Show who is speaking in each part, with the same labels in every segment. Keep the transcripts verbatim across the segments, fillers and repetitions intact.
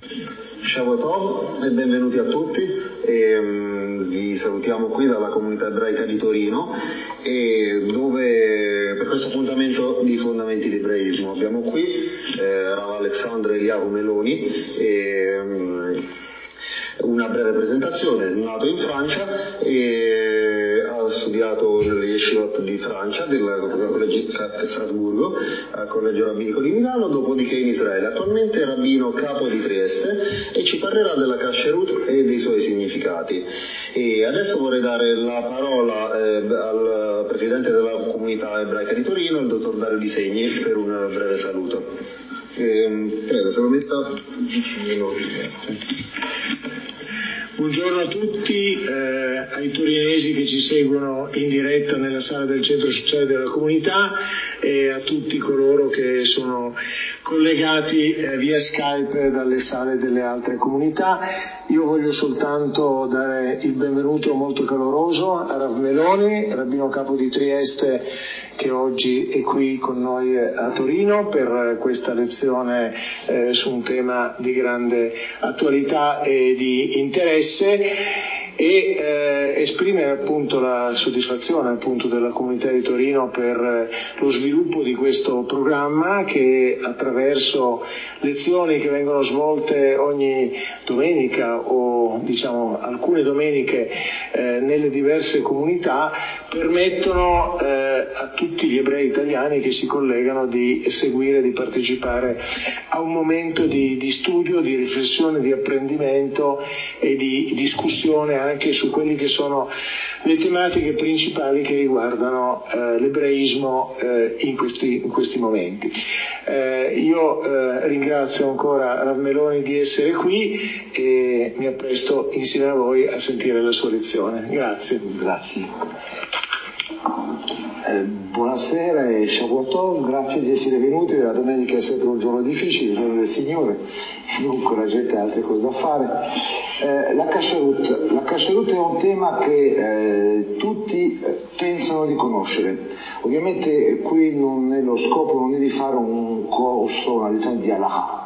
Speaker 1: Shavua Tov e benvenuti a tutti. E, um, vi salutiamo qui dalla comunità ebraica di Torino, e dove per questo appuntamento di fondamenti di ebraismo abbiamo qui eh, Rav Alexandre Eliahu Meloni. E, um, una breve presentazione: nato in Francia e ha studiato nelle yeshivot di Francia, del collegio Strasburgo, al collegio rabbinico di Milano, dopodiché in Israele. Attualmente è rabbino capo di Trieste e ci parlerà della kasherut e dei suoi significati. E adesso vorrei dare la parola eh, al presidente della comunità ebraica di Torino, il dottor Dario Di Segni, per un breve saluto. E, prego, se lo metta dieci minuti. Grazie.
Speaker 2: Buongiorno a tutti, eh, ai torinesi che ci seguono in diretta nella sala del centro sociale della comunità e a tutti coloro che sono collegati eh, via Skype dalle sale delle altre comunità. Io voglio soltanto dare il benvenuto molto caloroso a Rav Meloni, rabbino capo di Trieste, che oggi è qui con noi a Torino per questa lezione eh, su un tema di grande attualità e di interesse, e eh, esprimere appunto la soddisfazione appunto della comunità di Torino per eh, lo sviluppo di questo programma, che attraverso lezioni che vengono svolte ogni domenica o diciamo alcune domeniche eh, nelle diverse comunità permettono eh, a tutti gli ebrei italiani che si collegano di seguire, di partecipare a un momento di, di studio, di riflessione, di apprendimento e di discussione anche su quelli che sono le tematiche principali che riguardano eh, l'ebraismo eh, in, questi, in questi momenti. Eh, io eh, ringrazio ancora Rav Meloni di essere qui e mi appresto insieme a voi a sentire la sua lezione. Grazie.
Speaker 3: Grazie. Eh, buonasera e Shavua Tov, grazie di essere venuti. La domenica è sempre un giorno difficile, il giorno del Signore, dunque la gente ha altre cose da fare. Eh, la kasherut. La kasherut è un tema che eh, tutti pensano di conoscere. Ovviamente qui non è lo scopo, non è di fare un corso, una lezione di Halacha,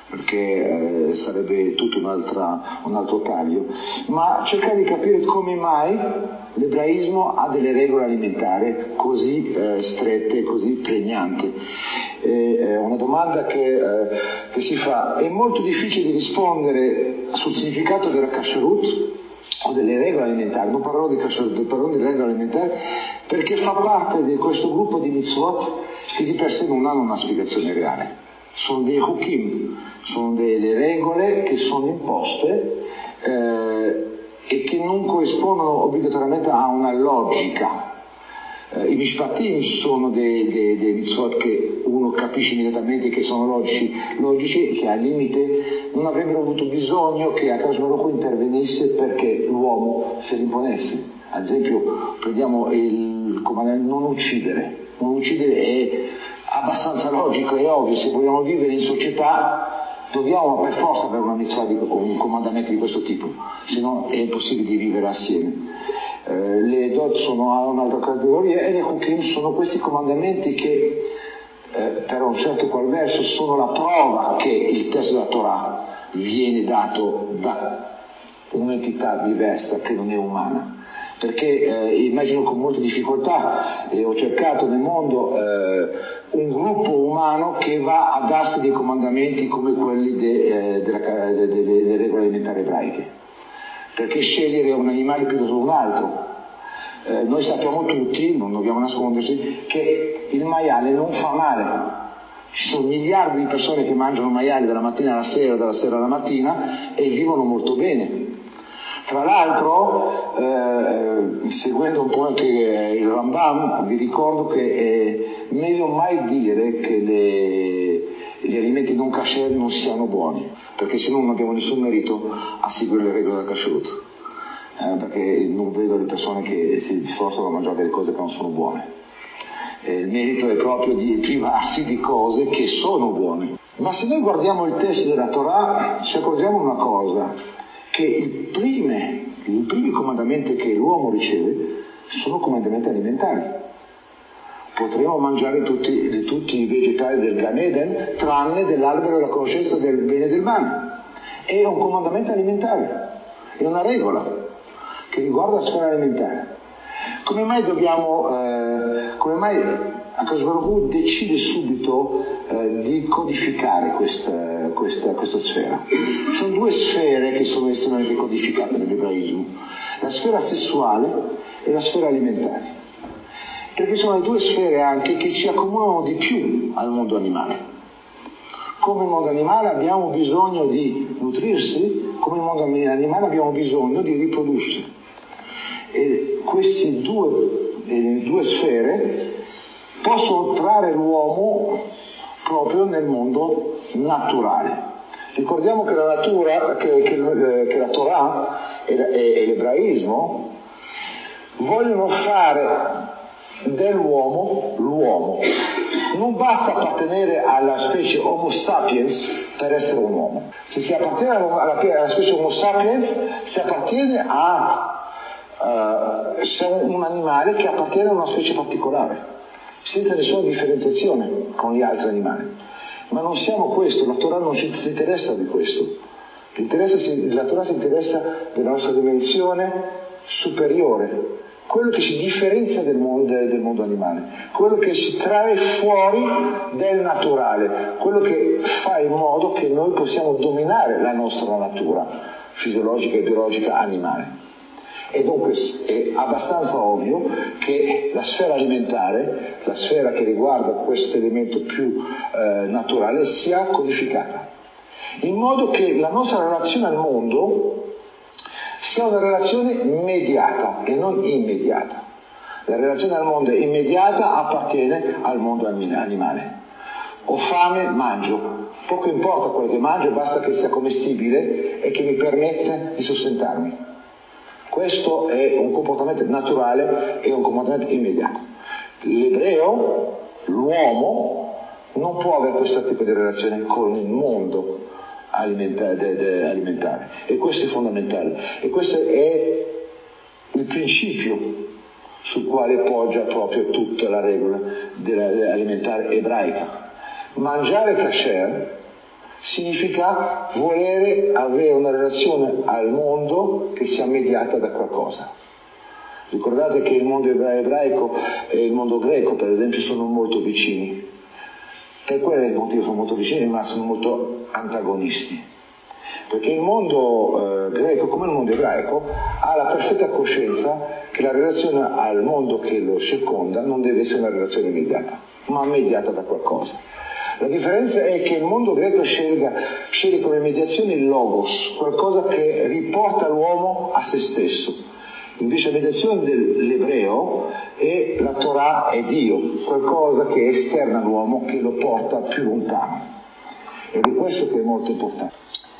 Speaker 3: perché eh, sarebbe tutto un'altra, un altro taglio, ma cercare di capire come mai l'ebraismo ha delle regole alimentari così eh, strette, così pregnanti. È eh, una domanda che, eh, che si fa. È molto difficile di rispondere sul significato della kasherut o delle regole alimentari. Non parlerò di kasherut, parlerò di regole alimentari, perché fa parte di questo gruppo di mitzvot che di per sé non hanno una spiegazione reale. Sono dei hukim, sono delle regole che sono imposte eh, e che non corrispondono obbligatoriamente a una logica. Eh, I mishpatim sono dei, dei, dei mitzvot che uno capisce immediatamente che sono logici, logici e che al limite non avrebbero avuto bisogno che Akadosh Baruch Hu intervenisse perché l'uomo se li imponesse. Ad esempio, prendiamo il comandamento non uccidere. Non uccidere è abbastanza logico e ovvio. Se vogliamo vivere in società dobbiamo per forza avere una mitzvah di, un comandamento di questo tipo, se no è impossibile di vivere assieme. Eh, le dot sono un'altra categoria e le hukim sono questi comandamenti che eh, per un certo qual verso sono la prova che il testo della Torah viene dato da un'entità diversa che non è umana. Perché eh, immagino con molte difficoltà, e eh, ho cercato nel mondo eh, un gruppo umano che va a darsi dei comandamenti come quelli de, eh, della, de, de, delle regole alimentari ebraiche, perché scegliere un animale piuttosto che un altro. Eh, noi sappiamo tutti, non dobbiamo nasconderci, che il maiale non fa male. Ci sono miliardi di persone che mangiano maiali dalla mattina alla sera, dalla sera alla mattina, e vivono molto bene. Tra l'altro, eh, seguendo un po' anche il Rambam, vi ricordo che è meglio mai dire che le, gli alimenti non kasher non siano buoni, perché se no non abbiamo nessun merito a seguire le regole della kashrut, eh, perché non vedo le persone che si sforzano a mangiare delle cose che non sono buone. Eh, il merito è proprio di privarsi di cose che sono buone. Ma se noi guardiamo il testo della Torah ci accorgiamo una cosa, che i primi, i primi comandamenti che l'uomo riceve sono comandamenti alimentari. Potremo mangiare tutti, di tutti i vegetali del Gan Eden, tranne dell'albero della conoscenza del bene e del male. è un comandamento alimentare, è una regola che riguarda la sfera alimentare. Come mai dobbiamo, eh, come mai Akadosh Baruch Hu decide subito eh, di codificare questa, questa, questa sfera? Ci sono due sfere che sono estremamente codificate nell'ebraismo, la sfera sessuale e la sfera alimentare, perché sono le due sfere anche che ci accomunano di più al mondo animale. Come il mondo animale abbiamo bisogno di nutrirsi, come il mondo animale abbiamo bisogno di riprodursi. E queste due, eh, due sfere possono trarre l'uomo proprio nel mondo naturale. Ricordiamo che la natura, che, che, che la Torah e, e, e l'ebraismo vogliono fare dell'uomo l'uomo. Non basta appartenere alla specie Homo sapiens per essere un uomo. Se si appartiene alla, alla specie Homo sapiens, si appartiene a Uh, sei un animale che appartiene a una specie particolare, senza nessuna differenziazione con gli altri animali. Ma non siamo questo, la Torah non si, si interessa di questo. Interessa, si, la Torah si interessa della nostra dimensione superiore, quello che ci differenzia del mondo, del mondo animale, quello che ci trae fuori del naturale, quello che fa in modo che noi possiamo dominare la nostra natura fisiologica e biologica animale. E dunque è abbastanza ovvio che la sfera alimentare, la sfera che riguarda questo elemento più eh, naturale, sia codificata, in modo che la nostra relazione al mondo sia una relazione mediata e non immediata. La relazione al mondo immediata appartiene al mondo animale. Ho fame, mangio. Poco importa quello che mangio, basta che sia commestibile e che mi permette di sostentarmi. Questo è un comportamento naturale e un comportamento immediato. L'ebreo, l'uomo, non può avere questo tipo di relazione con il mondo alimentare, de, de, alimentare. E questo è fondamentale. E questo è il principio sul quale poggia proprio tutta la regola della, alimentare ebraica. Mangiare kasher significa volere avere una relazione al mondo che sia mediata da qualcosa. Ricordate che il mondo ebraico e il mondo greco, per esempio, sono molto vicini. Per quale motivo sono molto vicini, ma sono molto antagonisti. Perché il mondo eh, greco, come il mondo ebraico, ha la perfetta coscienza che la relazione al mondo che lo circonda non deve essere una relazione immediata, ma mediata da qualcosa. La differenza è che il mondo greco scelga, sceglie come mediazione il logos, qualcosa che riporta l'uomo a se stesso. Invece la mediazione dell'ebreo è la Torah e Dio, qualcosa che è esterno all'uomo, che lo porta più lontano. Ed è questo che è molto importante.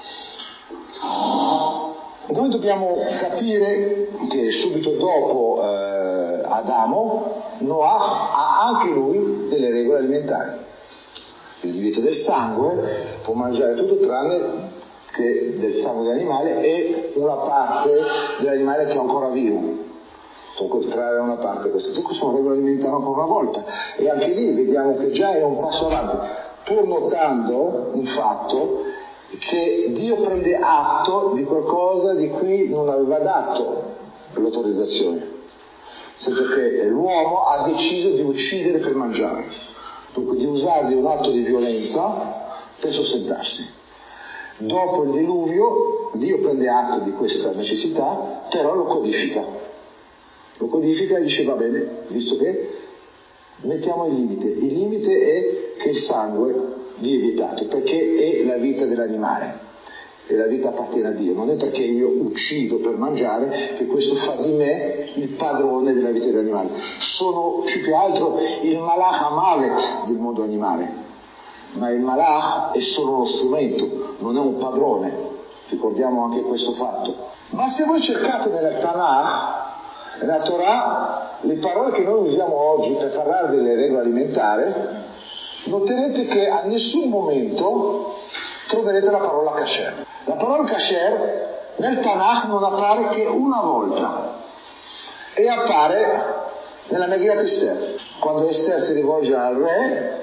Speaker 3: Noi dobbiamo capire che subito dopo eh, Adamo, Noah ha anche lui delle regole alimentari. Il divieto del sangue, può mangiare tutto tranne che del sangue dell'animale e una parte dell'animale che è ancora vivo, può trarre una parte. Queste sono regole alimentari ancora una volta, e anche lì vediamo che già è un passo avanti, pur notando un fatto che Dio prende atto di qualcosa di cui non aveva dato l'autorizzazione, nel senso che l'uomo ha deciso di uccidere per mangiare, dunque di usare di un atto di violenza per sostentarsi. Dopo il diluvio Dio prende atto di questa necessità, però lo codifica lo codifica e dice: va bene, visto che mettiamo il limite il limite è che il sangue vi è vietato, perché è la vita dell'animale e la vita appartiene a Dio, non è perché io uccido per mangiare che questo fa di me il padrone della vita dell'animale. Sono più che altro il malach hamavet del mondo animale, ma il malach è solo uno strumento, non è un padrone, ricordiamo anche questo fatto. Ma se voi cercate nella Tanakh, nella Torah, le parole che noi usiamo oggi per parlare delle regole alimentari, noterete che a nessun momento troverete la parola kasher. La parola kasher nel Tanakh non appare che una volta, e appare nella Megillat Esther, quando Esther si rivolge al re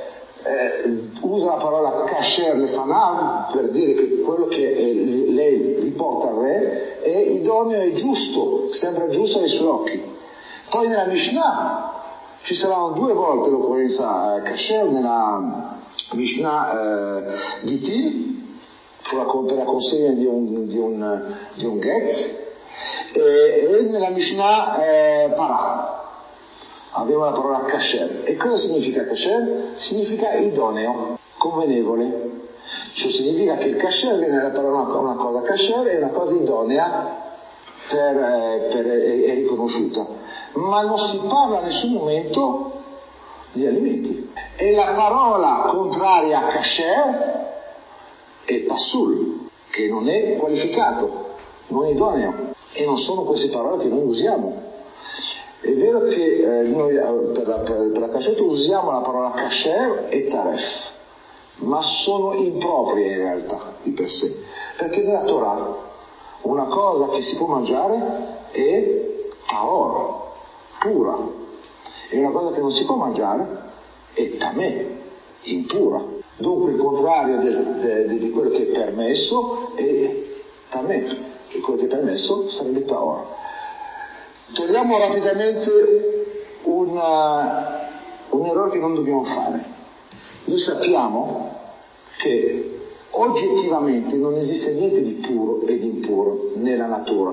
Speaker 3: eh, usa la parola kasher lefanav per dire che quello che è, lei riporta al re è idoneo e giusto, sembra giusto ai suoi occhi. Poi nella Mishnah ci saranno due volte l'occorrenza eh, kasher, nella Mishnah eh, Gitin, sulla, per la consegna di un, di un, di un get, e, e nella Mishnah eh, Parah abbiamo la parola kasher. E cosa significa kasher? Significa idoneo, convenevole. Cioè significa che il kasher viene dalla parola una, una cosa kasher è una cosa idonea per, eh, per, è, è riconosciuta, ma non si parla a nessun momento di alimenti. E la parola contraria a kasher è pasul, che non è qualificato, non è idoneo, e non sono queste parole che noi usiamo. È vero che eh, noi per la, per la kasher usiamo la parola kasher e taref, ma sono improprie in realtà di per sé, perché nella Torah una cosa che si può mangiare è tahor, pura, e una cosa che non si può mangiare è tameh, impura. Dunque il contrario del, de, de, di quello che è permesso è tameh, cioè quello che è permesso sarebbe tahor. Togliamo rapidamente una, un errore che non dobbiamo fare. Noi sappiamo che oggettivamente non esiste niente di puro e di impuro nella natura.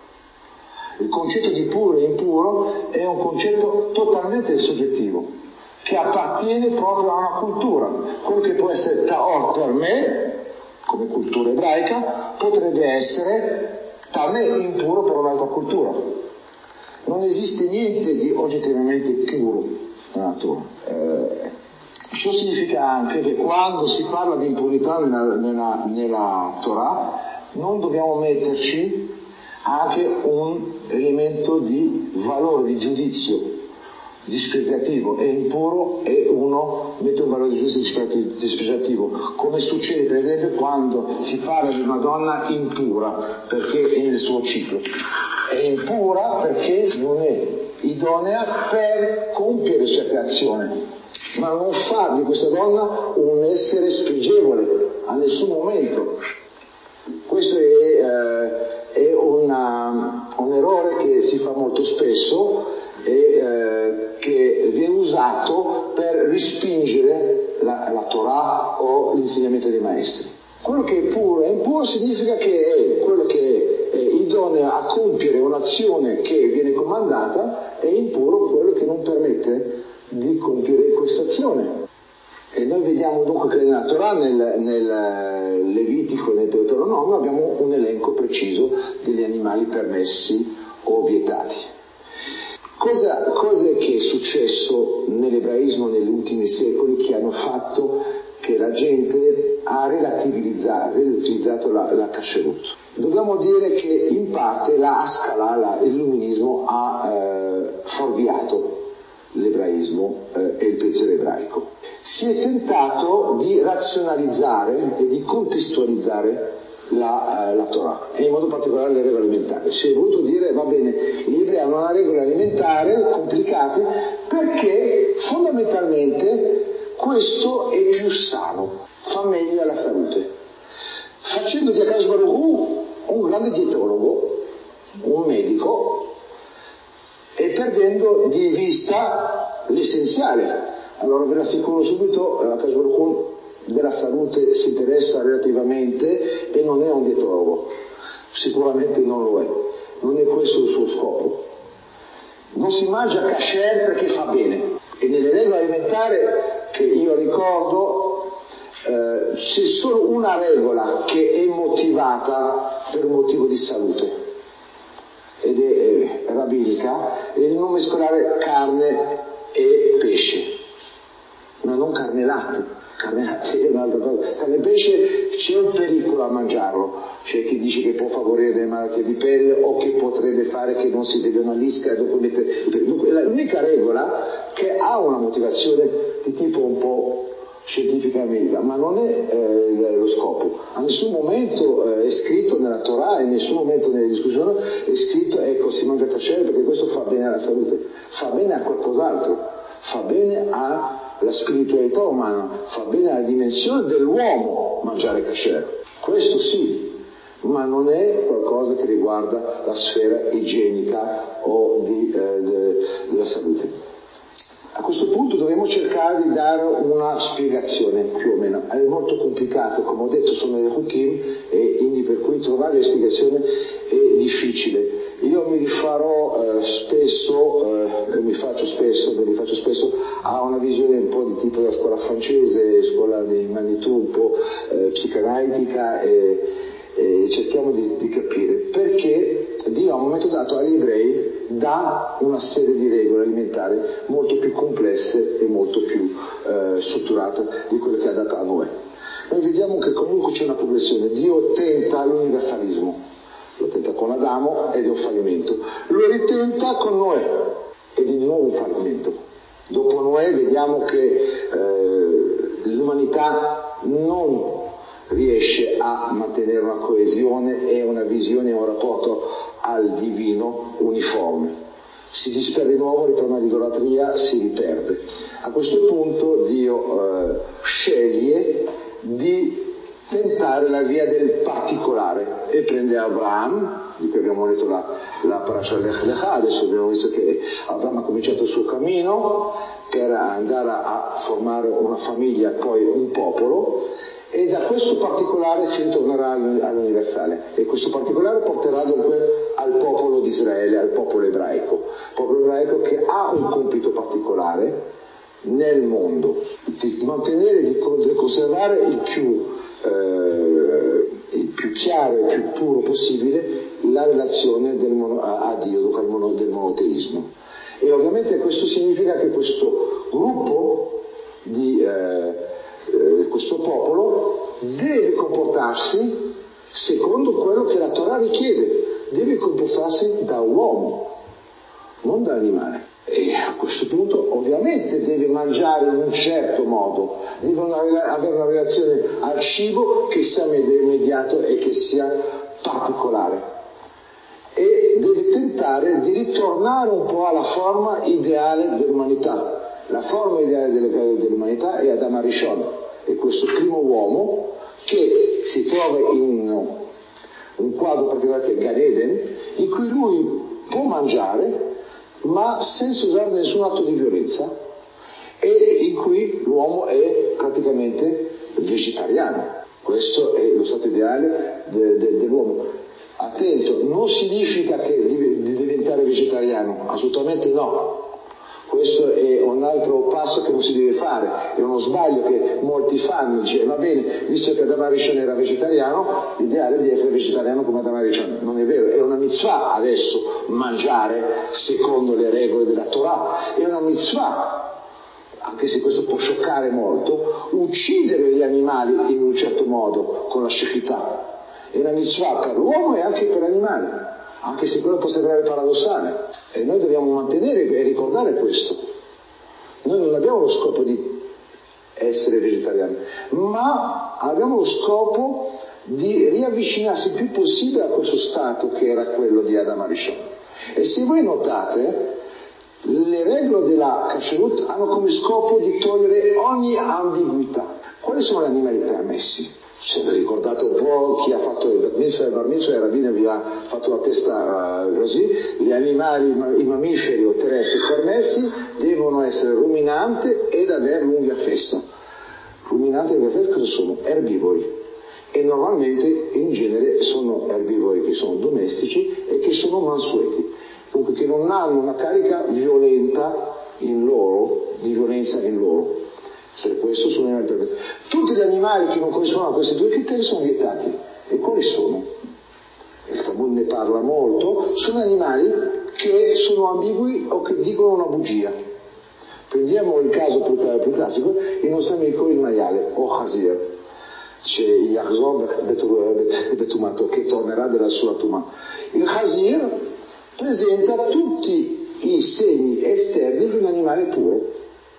Speaker 3: Il concetto di puro e impuro è un concetto totalmente soggettivo, che appartiene proprio a una cultura. Quello che può essere ta'or per me, come cultura ebraica, potrebbe essere tameh, impuro per un'altra cultura. Non esiste niente di oggettivamente puro nella natura. Eh, ciò significa anche che quando si parla di impurità nella, nella, nella Torah non dobbiamo metterci anche un elemento di valore, di giudizio dispregiativo. È impuro e uno mette un valore di giudizio dispregiativo, come succede per esempio quando si parla di una donna impura perché è nel suo ciclo. È impura perché non è idonea per compiere certe azioni, ma non fa di questa donna un essere spregevole a nessun momento. Questo è, eh, è una, un errore che si fa molto spesso e eh, che viene usato per respingere la, la Torah o l'insegnamento dei maestri. Quello che è puro e impuro significa che è quello che è, è idoneo a compiere un'azione che viene comandata, e impuro quello che non permette di compiere questa azione. E noi vediamo dunque che nella Torah, nel, nel Levitico e nel Deuteronomio abbiamo un elenco preciso degli animali permessi o vietati. Cosa, cosa è che è successo nell'ebraismo negli ultimi secoli che hanno fatto che la gente ha relativizzato, relativizzato la, la kasherut? Dobbiamo dire che in parte la Haskalah, la, l'illuminismo ha eh, fuorviato l'ebraismo eh, e il pensiero ebraico. Si è tentato di razionalizzare e di contestualizzare la, eh, la Torah, e in modo particolare le regole alimentari. Si è voluto dire, va bene, gli ebrei hanno una regola alimentare complicate perché fondamentalmente questo è più sano, fa meglio alla salute, facendo di Akadosh Baruch Hu un grande dietologo, un medico, e perdendo di vista l'essenziale. Allora ve l'assicuro subito, Akadosh Baruch Hu della salute si interessa relativamente e non è un dietologo, sicuramente non lo è, non è questo il suo scopo. Non si mangia kasher perché fa bene, e nelle regole alimentari che io ricordo eh, c'è solo una regola che è motivata per un motivo di salute, ed è eh, rabbinica, è il non mescolare carne e pesce, ma non carne e latte. Carne e latte è un'altra cosa. Carne e pesce c'è un pericolo a mangiarlo, c'è chi dice che può favorire delle malattie di pelle o che potrebbe fare che non si vede una lisca e dopo mette... L'unica regola che ha una motivazione di tipo un po' scientifica e medica, ma non è eh, lo scopo. A nessun momento eh, è scritto nella Torah, e in nessun momento nelle discussioni è scritto ecco si mangia kasher perché questo fa bene alla salute, fa bene a qualcos'altro, fa bene a la spiritualità umana, fa bene alla dimensione dell'uomo mangiare kasher. Questo sì, ma non è qualcosa che riguarda la sfera igienica o di, eh, de, della salute. A questo punto dovremo cercare di dare una spiegazione, più o meno. È molto complicato, come ho detto, sono le Hukim, e quindi per cui trovare le spiegazioni è difficile. Io mi rifarò eh, spesso, eh, mi faccio spesso, me li faccio spesso, a una visione un po' di tipo della scuola francese, scuola di Manitou, un po' eh, psicanalitica, e, e cerchiamo di, di capire perché Dio a un momento dato agli ebrei dà una serie di regole alimentari molto più complesse e molto più eh, strutturate di quelle che ha dato a Noè. Noi vediamo che comunque c'è una progressione. Dio tenta l'universalismo, lo tenta con Adamo ed è un fallimento, lo ritenta con Noè ed è di nuovo un fallimento. Dopo Noè vediamo che eh, l'umanità non riesce a mantenere una coesione e una visione e un rapporto al divino uniforme. Si disperde di nuovo, ritorna all'idolatria, si riperde. A questo punto Dio eh, sceglie di tentare la via del particolare e prende Abraham, di cui abbiamo letto la, la parasha Lech Lecha. Adesso abbiamo visto che Abraham ha cominciato il suo cammino per andare a formare una famiglia, poi un popolo, e da questo particolare si ritornerà all'universale, e questo particolare porterà dunque al popolo di Israele, al popolo ebraico, popolo ebraico che ha un compito particolare nel mondo, di mantenere, di conservare il più, eh, il più chiaro e il più puro possibile la relazione del mono, a, a Dio, dunque al mono, del monoteismo. E ovviamente questo significa che questo gruppo di eh, Eh, questo popolo deve comportarsi secondo quello che la Torah richiede, deve comportarsi da uomo, non da animale. E a questo punto ovviamente deve mangiare in un certo modo, deve avere una relazione al cibo che sia immediato e che sia particolare, e deve tentare di ritornare un po' alla forma ideale dell'umanità. La forma ideale dell'umanità è Adam Arishon, è questo primo uomo che si trova in un quadro particolare che è Gan Eden, in cui lui può mangiare ma senza usare nessun atto di violenza, e in cui l'uomo è praticamente vegetariano. Questo è lo stato ideale de, de, dell'uomo. Attento, non significa che di, di diventare vegetariano, assolutamente no. Questo è un altro passo che non si deve fare, è uno sbaglio che molti fanno. Dice, va bene, visto che Adam Arishon era vegetariano, l'ideale è di essere vegetariano come Adam Arishon. Non è vero, è una mitzvah adesso mangiare secondo le regole della Torah, è una mitzvah, anche se questo può scioccare molto, uccidere gli animali in un certo modo con la shechitah. È una mitzvah per l'uomo e anche per l'animale, anche se quello può sembrare paradossale, e noi dobbiamo mantenere e ricordare questo. Noi non abbiamo lo scopo di essere vegetariani, ma abbiamo lo scopo di riavvicinarsi il più possibile a questo stato che era quello di Adam Arishon. E se voi notate, le regole della Kashrut hanno come scopo di togliere ogni ambiguità. Quali sono gli animali permessi? Se ricordate un po' chi ha fatto il Bat Mitzvah e il Bar Mitzvah, il rabbino vi ha fatto la testa uh, così, gli animali, i mammiferi o terrestri permessi devono essere ruminanti ed avere l'unghia fessa. Ruminanti e l'unghia fessa cosa sono? Erbivori. E normalmente, in genere, sono erbivori che sono domestici e che sono mansueti, dunque che non hanno una carica violenta in loro, di violenza in loro. Per questo sono animali permessi. Tutti gli animali che non corrispondono a questi due criteri sono vietati. E quali sono? Il Talmud ne parla molto. Sono animali che sono ambigui o che dicono una bugia. Prendiamo il caso più, più classico, il nostro amico il maiale o Chazir, c'è Yachzor Betumato, che tornerà della sua Tumah. Il Chazir presenta tutti i segni esterni di un animale puro.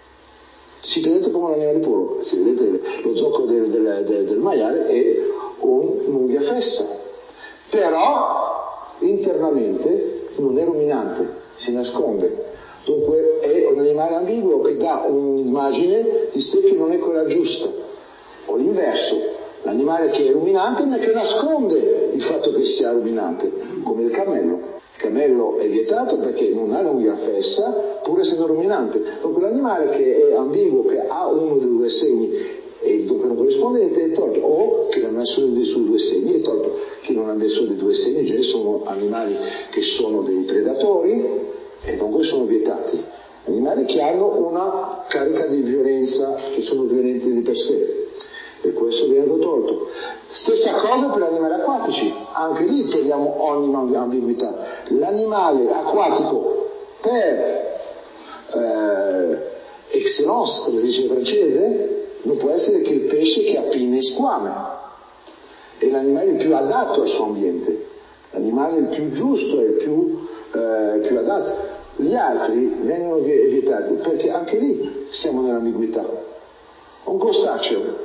Speaker 3: Si presenta come un animale puro, si vedete lo zoccolo del, del, del, del maiale è un, un'unghia fessa, però internamente non è ruminante, si nasconde, Dunque è un animale ambiguo che dà un'immagine di sé che non è quella giusta. O l'inverso, l'animale che è ruminante ma che nasconde il fatto che sia ruminante, come il cammello. Il cammello è vietato perché non ha l'unghia fessa, pur essendo ruminante. Dunque l'animale che è ambiguo, che ha uno dei due segni e dunque non corrispondente è tolto, o che non ha nessuno dei suoi due segni è tolto. Chi non ha nessuno dei due segni, già sono animali che sono dei predatori e dunque sono vietati. Animali che hanno una carica di violenza, che sono violenti di per sé. E questo viene tolto. Stessa cosa per gli animali acquatici, anche lì togliamo ogni ambiguità. L'animale acquatico per eh, excellence, come si dice in francese, non può essere che il pesce che ha pinne e squame. È l'animale più adatto al suo ambiente, l'animale il più giusto e il più, eh, più adatto. Gli altri vengono vietati perché anche lì siamo nell'ambiguità. Un crostaceo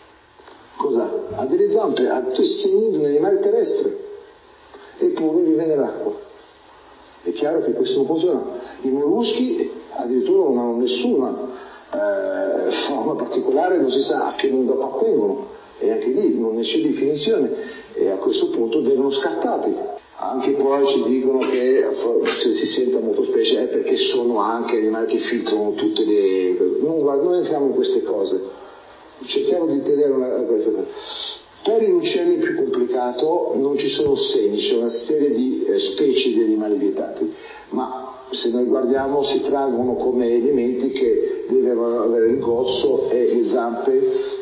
Speaker 3: cosa? Ha delle zampe, ha tutti i segni di un animale terrestre, eppure vive nell'acqua. È chiaro che questo non funziona. I molluschi addirittura non hanno nessuna eh, forma particolare, non si sa a che mondo appartengono, e anche lì non c'è definizione, e a questo punto vengono scartati. Anche poi ci dicono che se si senta molto specie è perché sono anche animali che filtrano tutte le... Non, guarda, non entriamo in queste cose. Cerchiamo di tenere una... Per gli uccelli è più complicato, non ci sono segni, c'è una serie di eh, specie di animali vietati, ma se noi guardiamo si traggono come elementi che devono avere il gozzo e le zampe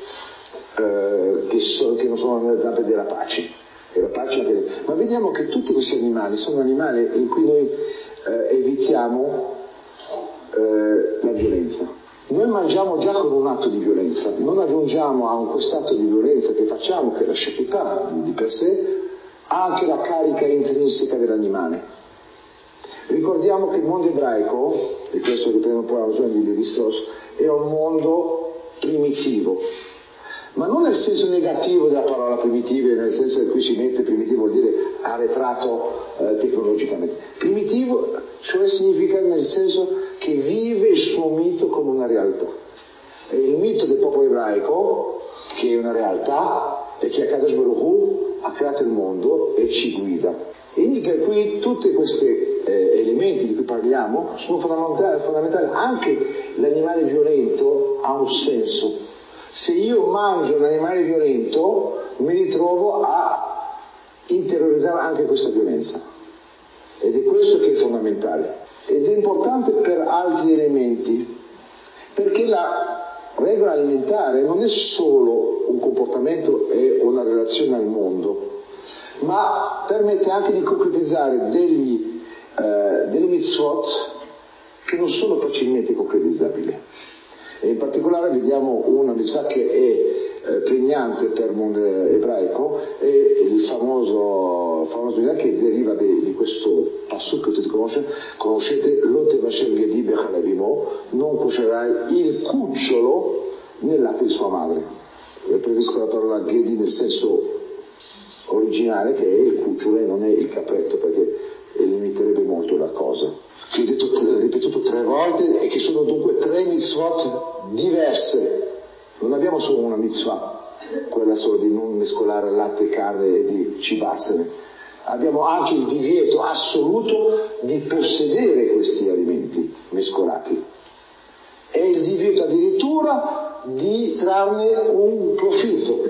Speaker 3: eh, che, so, che non sono le zampe dei rapaci. I rapaci anche... Ma vediamo che tutti questi animali sono animali in cui noi eh, evitiamo eh, la violenza. Noi mangiamo già con un atto di violenza, non aggiungiamo a quest'atto di violenza che facciamo, che è la sciacquità di per sé, anche la carica intrinseca dell'animale. Ricordiamo che il mondo ebraico, e questo riprendo un po' la nozione di Levi-Strauss, è un mondo primitivo, ma non nel senso negativo della parola primitiva, nel senso che qui si mette primitivo vuol dire arretrato eh, tecnologicamente. Primitivo, cioè significa nel senso che vive il suo mito come una realtà. E il mito del popolo ebraico, che è una realtà, è che Akadosh Baruch Hu ha creato il mondo e ci guida. Quindi per cui tutti questi eh, elementi di cui parliamo sono fondamentali, fondamentali. Anche l'animale violento ha un senso. Se io mangio un animale violento mi ritrovo a interiorizzare anche questa violenza, ed è questo che è fondamentale ed è importante per altri elementi, perché la regola alimentare non è solo un comportamento e una relazione al mondo, ma permette anche di concretizzare degli, eh, delle mitzvot che non sono facilmente concretizzabili. E in particolare vediamo una mitzvah che è eh, pregnante per il mondo ebraico, è il famoso famoso che deriva di, di questo pasuk che tutti conoscete, conoscete lo tevasher gedi bechalavimo, non cuocerai il cucciolo nel latte di sua madre. E preferisco la parola gedi nel senso originale, che è il cucciolo e non è il capretto, perché limiterebbe molto la cosa, che ho detto, ripetuto tre volte, e che sono dunque tre mitzvot diverse. Non abbiamo solo una mitzvah, quella solo di non mescolare latte e carne e di cibarsene. Abbiamo anche il divieto assoluto di possedere questi alimenti mescolati. E il divieto addirittura di trarne un profitto,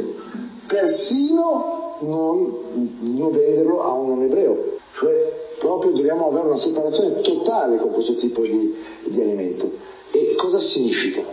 Speaker 3: persino non, non venderlo a un non ebreo. Cioè, proprio dobbiamo avere una separazione totale con questo tipo di, di alimento. E cosa significa?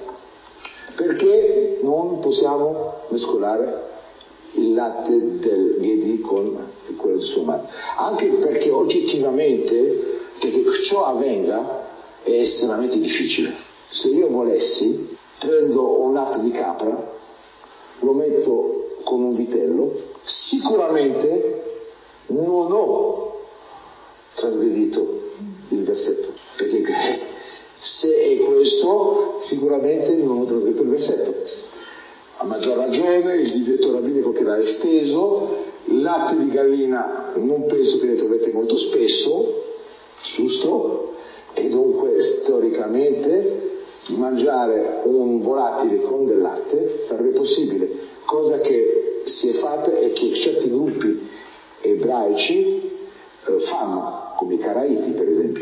Speaker 3: Perché non possiamo mescolare il latte del ghedi con quello di sua madre? Anche perché oggettivamente, perché ciò avvenga, è estremamente difficile. Se io volessi, prendo un latte di capra, lo metto con un vitello, sicuramente non ho trasgredito il versetto, perché se è questo sicuramente non ho trasgredito il versetto. A maggior ragione il divieto rabbinico che l'ha esteso, il latte di gallina non penso che ne trovate molto spesso, giusto? e dunque storicamente mangiare un volatile con del latte sarebbe possibile, cosa che si è fatta e che certi gruppi ebraici eh, fanno, come i Caraiti per esempio.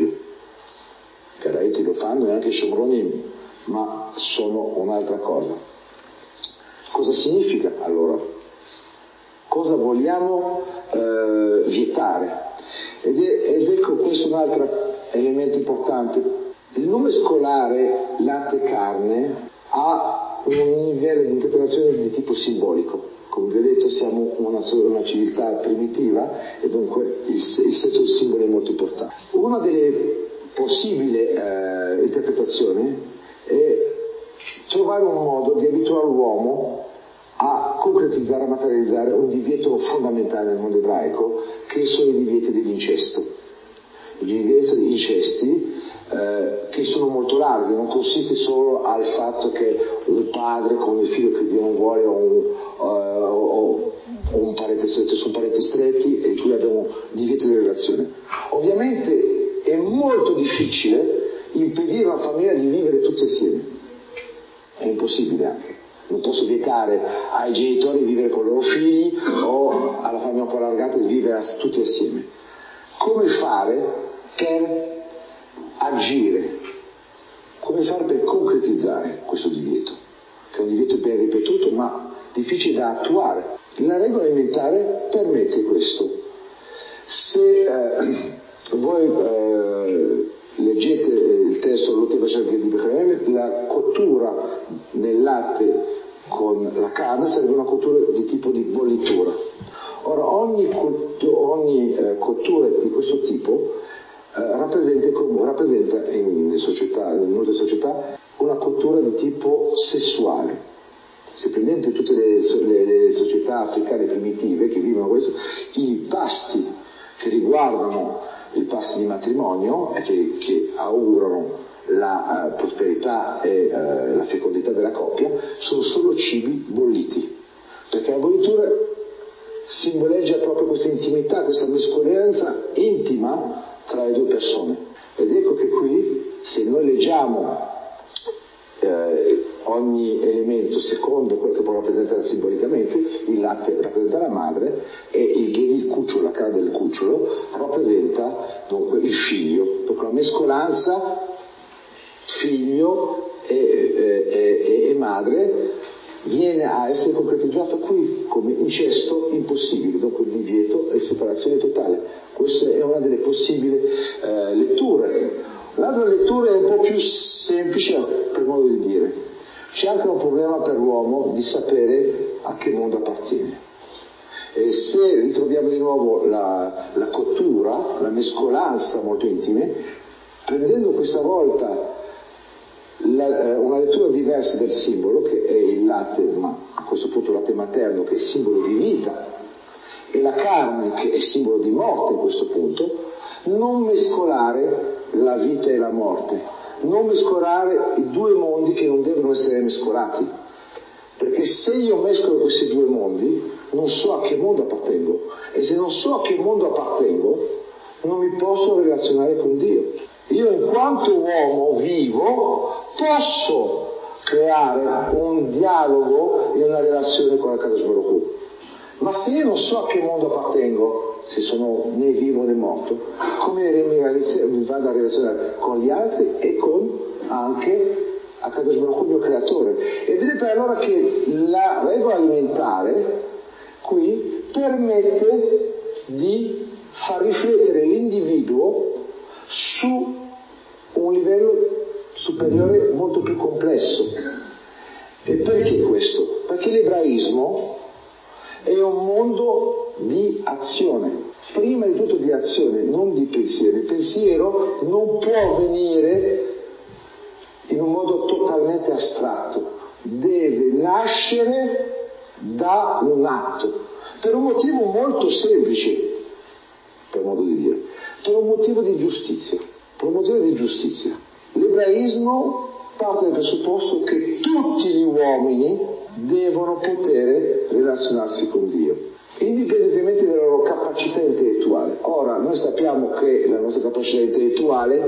Speaker 3: I Caraiti lo fanno e anche i Shomronim, ma sono un'altra cosa. Cosa significa allora? Cosa vogliamo eh, vietare? Ed, è, ed ecco questo è un altro elemento importante. Il non mescolare latte e carne ha un livello di interpretazione di tipo simbolico. Come vi ho detto, siamo una, una civiltà primitiva e dunque il, il senso del simbolo è molto importante. Una delle possibili eh, interpretazioni è trovare un modo di abituare l'uomo a concretizzare, a materializzare un divieto fondamentale nel mondo ebraico, che sono i divieti dell'incesto. I divieti degli incesti eh, che sono molto larghi, non consiste solo al fatto che un padre con il figlio che Dio non vuole o un, uh, o, o un parente stretto sono parenti stretti e qui abbiamo un divieto di relazione. Ovviamente è molto difficile impedire a una famiglia di vivere tutti insieme, è impossibile anche. Non posso vietare ai genitori di vivere con i loro figli o alla famiglia un po' allargata di vivere tutti assieme. Come fare per agire? Come fare per concretizzare questo divieto? Che è un divieto ben ripetuto ma difficile da attuare. La regola alimentare permette questo. Se eh, voi eh, leggete il testo la cottura nel latte con la carne sarebbe una cottura di tipo di bollitura. Ora ogni, cottura, ogni eh, cottura di questo tipo eh, rappresenta, rappresenta in, società, in molte società una cottura di tipo sessuale. Se prendete tutte le, le, le società africane primitive che vivono questo, i pasti che riguardano i pasti di matrimonio e che, che augurano la uh, prosperità e uh, la fecondità della coppia sono solo cibi bolliti, perché la bollitura simboleggia proprio questa intimità, questa mescolanza intima tra le due persone. Ed ecco che qui, se noi leggiamo eh, ogni elemento secondo quello che può rappresentare simbolicamente, il latte rappresenta la madre e il ghedi, il cucciolo, la carne del cucciolo rappresenta dunque il figlio. Dunque la mescolanza figlio e, e, e, e madre viene a essere concretizzato qui come incesto impossibile, dunque il divieto e separazione totale. Questa è una delle possibili eh, letture. L'altra lettura è un po' più semplice per modo di dire. C'è anche un problema per l'uomo di sapere a che mondo appartiene. E se ritroviamo di nuovo la, la cottura, la mescolanza molto intime, prendendo questa volta La, una lettura diversa del simbolo, che è il latte, ma a questo punto il latte materno, che è simbolo di vita, e la carne, che è simbolo di morte a questo punto, non mescolare la vita e la morte, non mescolare i due mondi che non devono essere mescolati, perché se io mescolo questi due mondi non so a che mondo appartengo, e se non so a che mondo appartengo non mi posso relazionare con Dio. Io in quanto uomo vivo posso creare un dialogo e una relazione con Akadosh Baruch Hu. Ma se io non so a che mondo appartengo, se sono né vivo né morto, come mi vado a relazionare con gli altri e con anche Akadosh Baruch Hu, il mio creatore? E vedete allora che la regola alimentare qui permette di far riflettere l'individuo su un livello superiore molto più complesso. E perché questo? Perché l'ebraismo è un mondo di azione, prima di tutto di azione, non di pensiero. Il pensiero non può venire in un modo totalmente astratto, deve nascere da un atto, per un motivo molto semplice, per modo di dire, per un motivo di giustizia, per un motivo di giustizia. L'ebraismo parte dal presupposto che tutti gli uomini devono poter relazionarsi con Dio, indipendentemente dalla loro capacità intellettuale. Ora, noi sappiamo che la nostra capacità intellettuale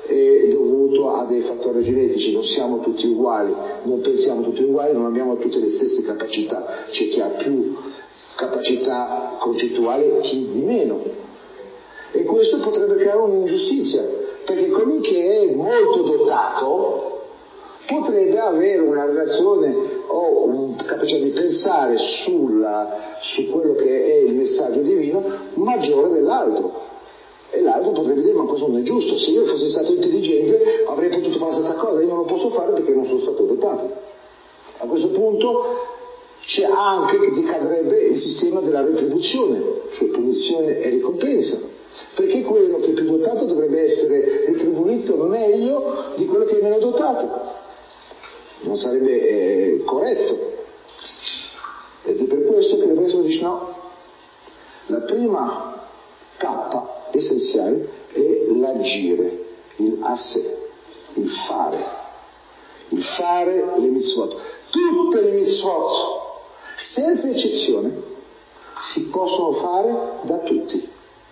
Speaker 3: è dovuto a dei fattori genetici, non siamo tutti uguali, non pensiamo tutti uguali, non abbiamo tutte le stesse capacità, c'è chi ha più capacità concettuali, chi di meno. E questo potrebbe creare un'ingiustizia, perché colui che è molto dotato potrebbe avere una relazione o una capacità di pensare sulla, su quello che è il messaggio divino maggiore dell'altro. E l'altro potrebbe dire: ma questo non è giusto, se io fossi stato intelligente avrei potuto fare la stessa cosa, io non lo posso fare perché non sono stato dotato. A questo punto c'è anche che decadrebbe il sistema della retribuzione, cioè punizione e ricompensa, perché quello che è più dotato dovrebbe essere retribuito meglio di quello che è meno dotato. Non sarebbe eh, corretto. Ed è per questo che il Vescovo dice: no, la prima tappa essenziale è l'agire, il asse, il fare, il fare le mitzvot. Tutte le mitzvot, senza eccezione, si possono fare da tutti.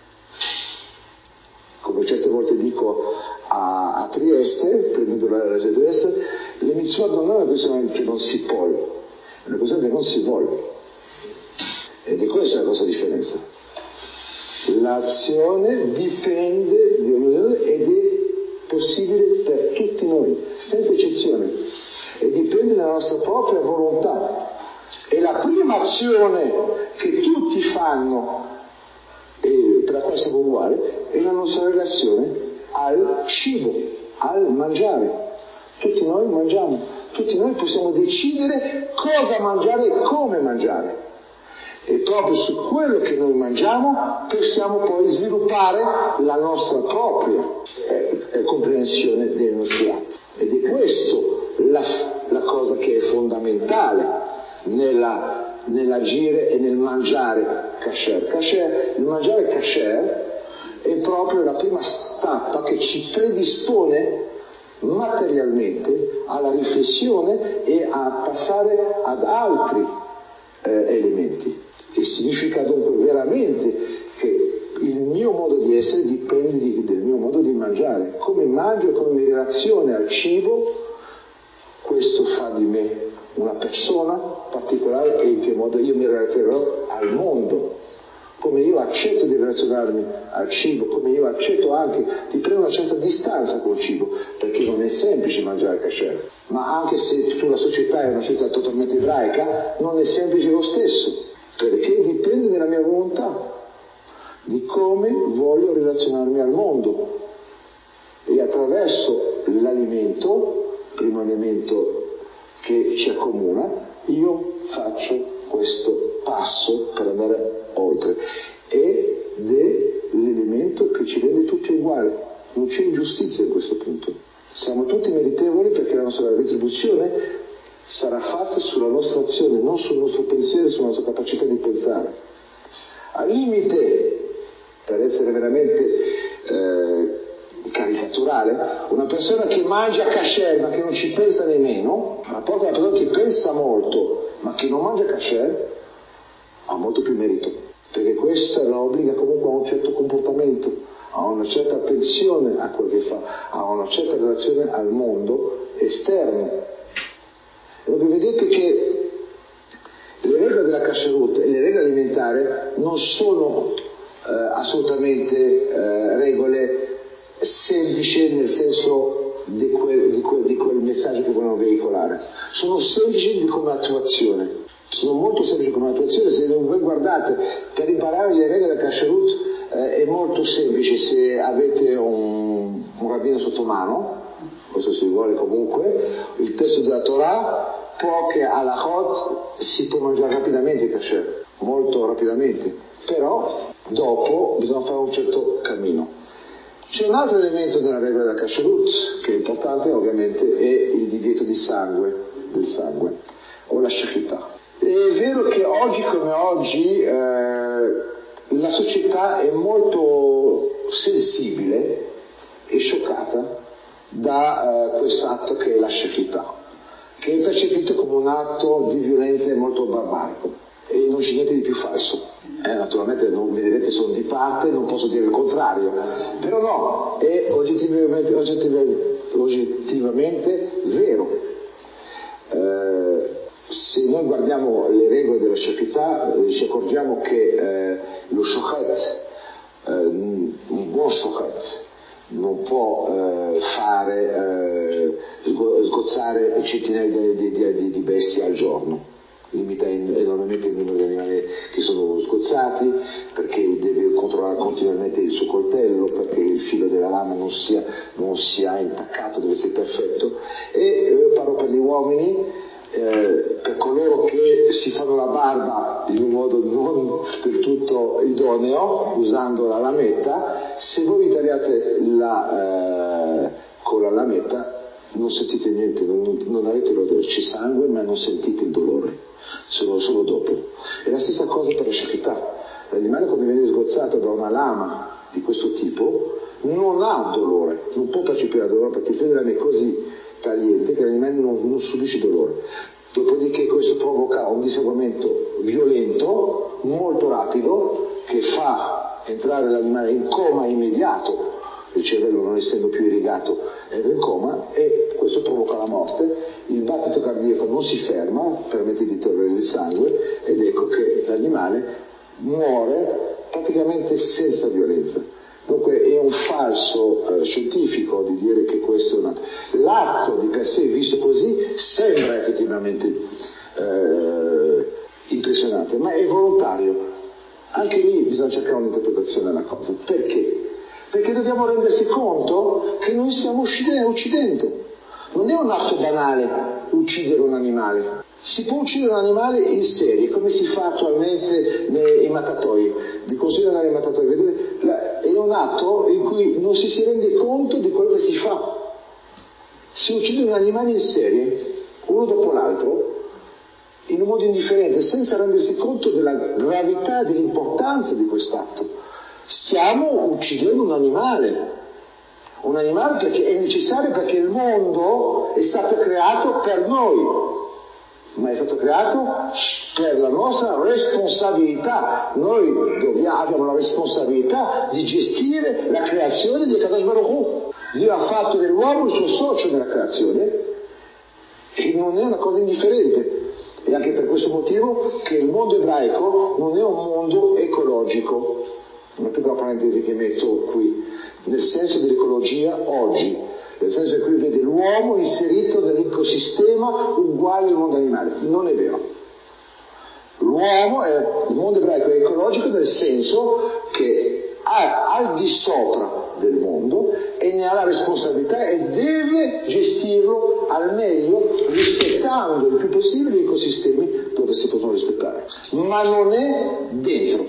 Speaker 3: Come certe volte dico a, a Trieste, prendendo la legge di Trieste, le mitzvot non è una questione che non si può, è una questione che non si vuole. Ed è questa la grossa differenza. L'azione dipende di ognuno di noi ed è possibile per tutti noi, senza eccezione, e dipende dalla nostra propria volontà. E la prima azione che tutti fanno, e per la quale siamo uguali, è la nostra relazione al cibo, al mangiare. Tutti noi mangiamo, tutti noi possiamo decidere cosa mangiare e come mangiare. E proprio su quello che noi mangiamo possiamo poi sviluppare la nostra propria eh, comprensione dei nostri atti. Ed è questo la, la cosa che è fondamentale nella, nell'agire e nel mangiare kasher. Kasher. Il mangiare kasher è proprio la prima tappa che ci predispone materialmente alla riflessione e a passare ad altri eh, elementi. E significa dunque veramente che il mio modo di essere dipende di, del mio modo di mangiare. Come mangio e come mi relaziono al cibo, questo fa di me una persona particolare e in che modo io mi relazionerò al mondo. Come io accetto di relazionarmi al cibo, come io accetto anche di prendere una certa distanza col cibo, perché non è semplice mangiare kasher. Ma anche se tu la società è una società totalmente ebraica, non è semplice lo stesso. Perché dipende dalla mia volontà, di come voglio relazionarmi al mondo. E attraverso l'alimento, primo elemento che ci accomuna, io faccio questo passo per andare oltre. Ed è l'elemento che ci rende tutti uguali. Non c'è ingiustizia in questo punto. Siamo tutti meritevoli perché la nostra retribuzione sarà fatta sulla nostra azione, non sul nostro pensiero, sulla nostra capacità di pensare. Al limite, per essere veramente eh, caricaturale, una persona che mangia kasher ma che non ci pensa nemmeno, a rapporto a una persona che pensa molto ma che non mangia kasher, ha molto più merito, perché questo la obbliga comunque a un certo comportamento, a una certa attenzione a quel che fa, a una certa relazione al mondo esterno. Dunque vedete che le regole della kasherut e le regole alimentari non sono eh, assolutamente eh, regole semplici nel senso di quel, di, quel, di quel messaggio che vogliono veicolare. Sono semplici come attuazione, sono molto semplici come attuazione. Se voi guardate, per imparare le regole della kasherut eh, è molto semplice se avete un, un rabbino sotto mano. Questo si vuole comunque, il testo della Torah, poche halachot, si può mangiare rapidamente il kasher, molto rapidamente, però dopo bisogna fare un certo cammino. C'è un altro elemento della regola della kasherut che è importante, ovviamente, è il divieto di sangue, del sangue, o la shechita. È vero che oggi come oggi eh, la società è molto sensibile e scioccata da uh, questo atto che è la shechita, che è percepito come un atto di violenza e molto barbarico, e non c'è niente di più falso. Eh, naturalmente non, mi direte sono di parte, non posso dire il contrario, però no, è oggettivamente, oggettivamente, oggettivamente vero. Eh, se noi guardiamo le regole della shechita, eh, ci accorgiamo che eh, lo shochet, eh, un buon shochet, non può eh, fare eh, sgozzare centinaia di, di, di, di bestie al giorno. Limita enormemente il numero di animali che sono sgozzati, perché deve controllare continuamente il suo coltello, perché il filo della lama non sia, non sia intaccato, deve essere perfetto. E eh, parlo per gli uomini, eh, per coloro che si fanno la barba in un modo non del tutto idoneo, usando la lametta. Se voi vi tagliate la, eh, con la lametta non sentite niente, non, non avete l'odore, c'è sangue ma non sentite il dolore. Solo, solo dopo. È la stessa cosa per la shechita. L'animale, quando viene sgozzato da una lama di questo tipo, non ha dolore, non può percepire dolore, perché il filo di lama è così tagliente che l'animale non, non subisce dolore. Dopodiché questo provoca un disagguamento violento, molto rapido, che fa entrare l'animale in coma immediato, il cervello non essendo più irrigato entra in coma, e questo provoca la morte. Il battito cardiaco non si ferma, permette di togliere il sangue, ed ecco che l'animale muore praticamente senza violenza. Dunque è un falso eh, scientifico di dire che questo è un atto. L'atto di per sé visto così sembra effettivamente eh, impressionante, ma è volontario. Anche lì bisogna cercare un'interpretazione alla cosa. Perché? Perché dobbiamo rendersi conto che noi stiamo uccidendo. Non è un atto banale uccidere un animale. Si può uccidere un animale in serie, come si fa attualmente nei mattatoi. Vi consiglio di andare ai mattatoi, vedete? È un atto in cui non si si rende conto di quello che si fa. Si uccide un animale in serie, uno dopo l'altro, in un modo indifferente, senza rendersi conto della gravità e dell'importanza di quest'atto. Stiamo uccidendo un animale. Un animale perché è necessario, perché il mondo è stato creato per noi, ma è stato creato per la nostra responsabilità. Noi dobbiamo, abbiamo la responsabilità di gestire la creazione di Kadosh Baruch Hu. Dio ha fatto dell'uomo il suo socio nella creazione, che non è una cosa indifferente. E anche per questo motivo che il mondo ebraico non è un mondo ecologico. Una piccola parentesi che metto qui. Nel senso dell'ecologia oggi, nel senso in cui vede l'uomo inserito nell'ecosistema uguale al mondo animale. Non è vero. L'uomo, è, il mondo ebraico è ecologico nel senso che è al di sopra del mondo e ne ha la responsabilità e deve gestirlo al meglio, rispettando il più possibile gli ecosistemi dove si possono rispettare. Ma non è dentro,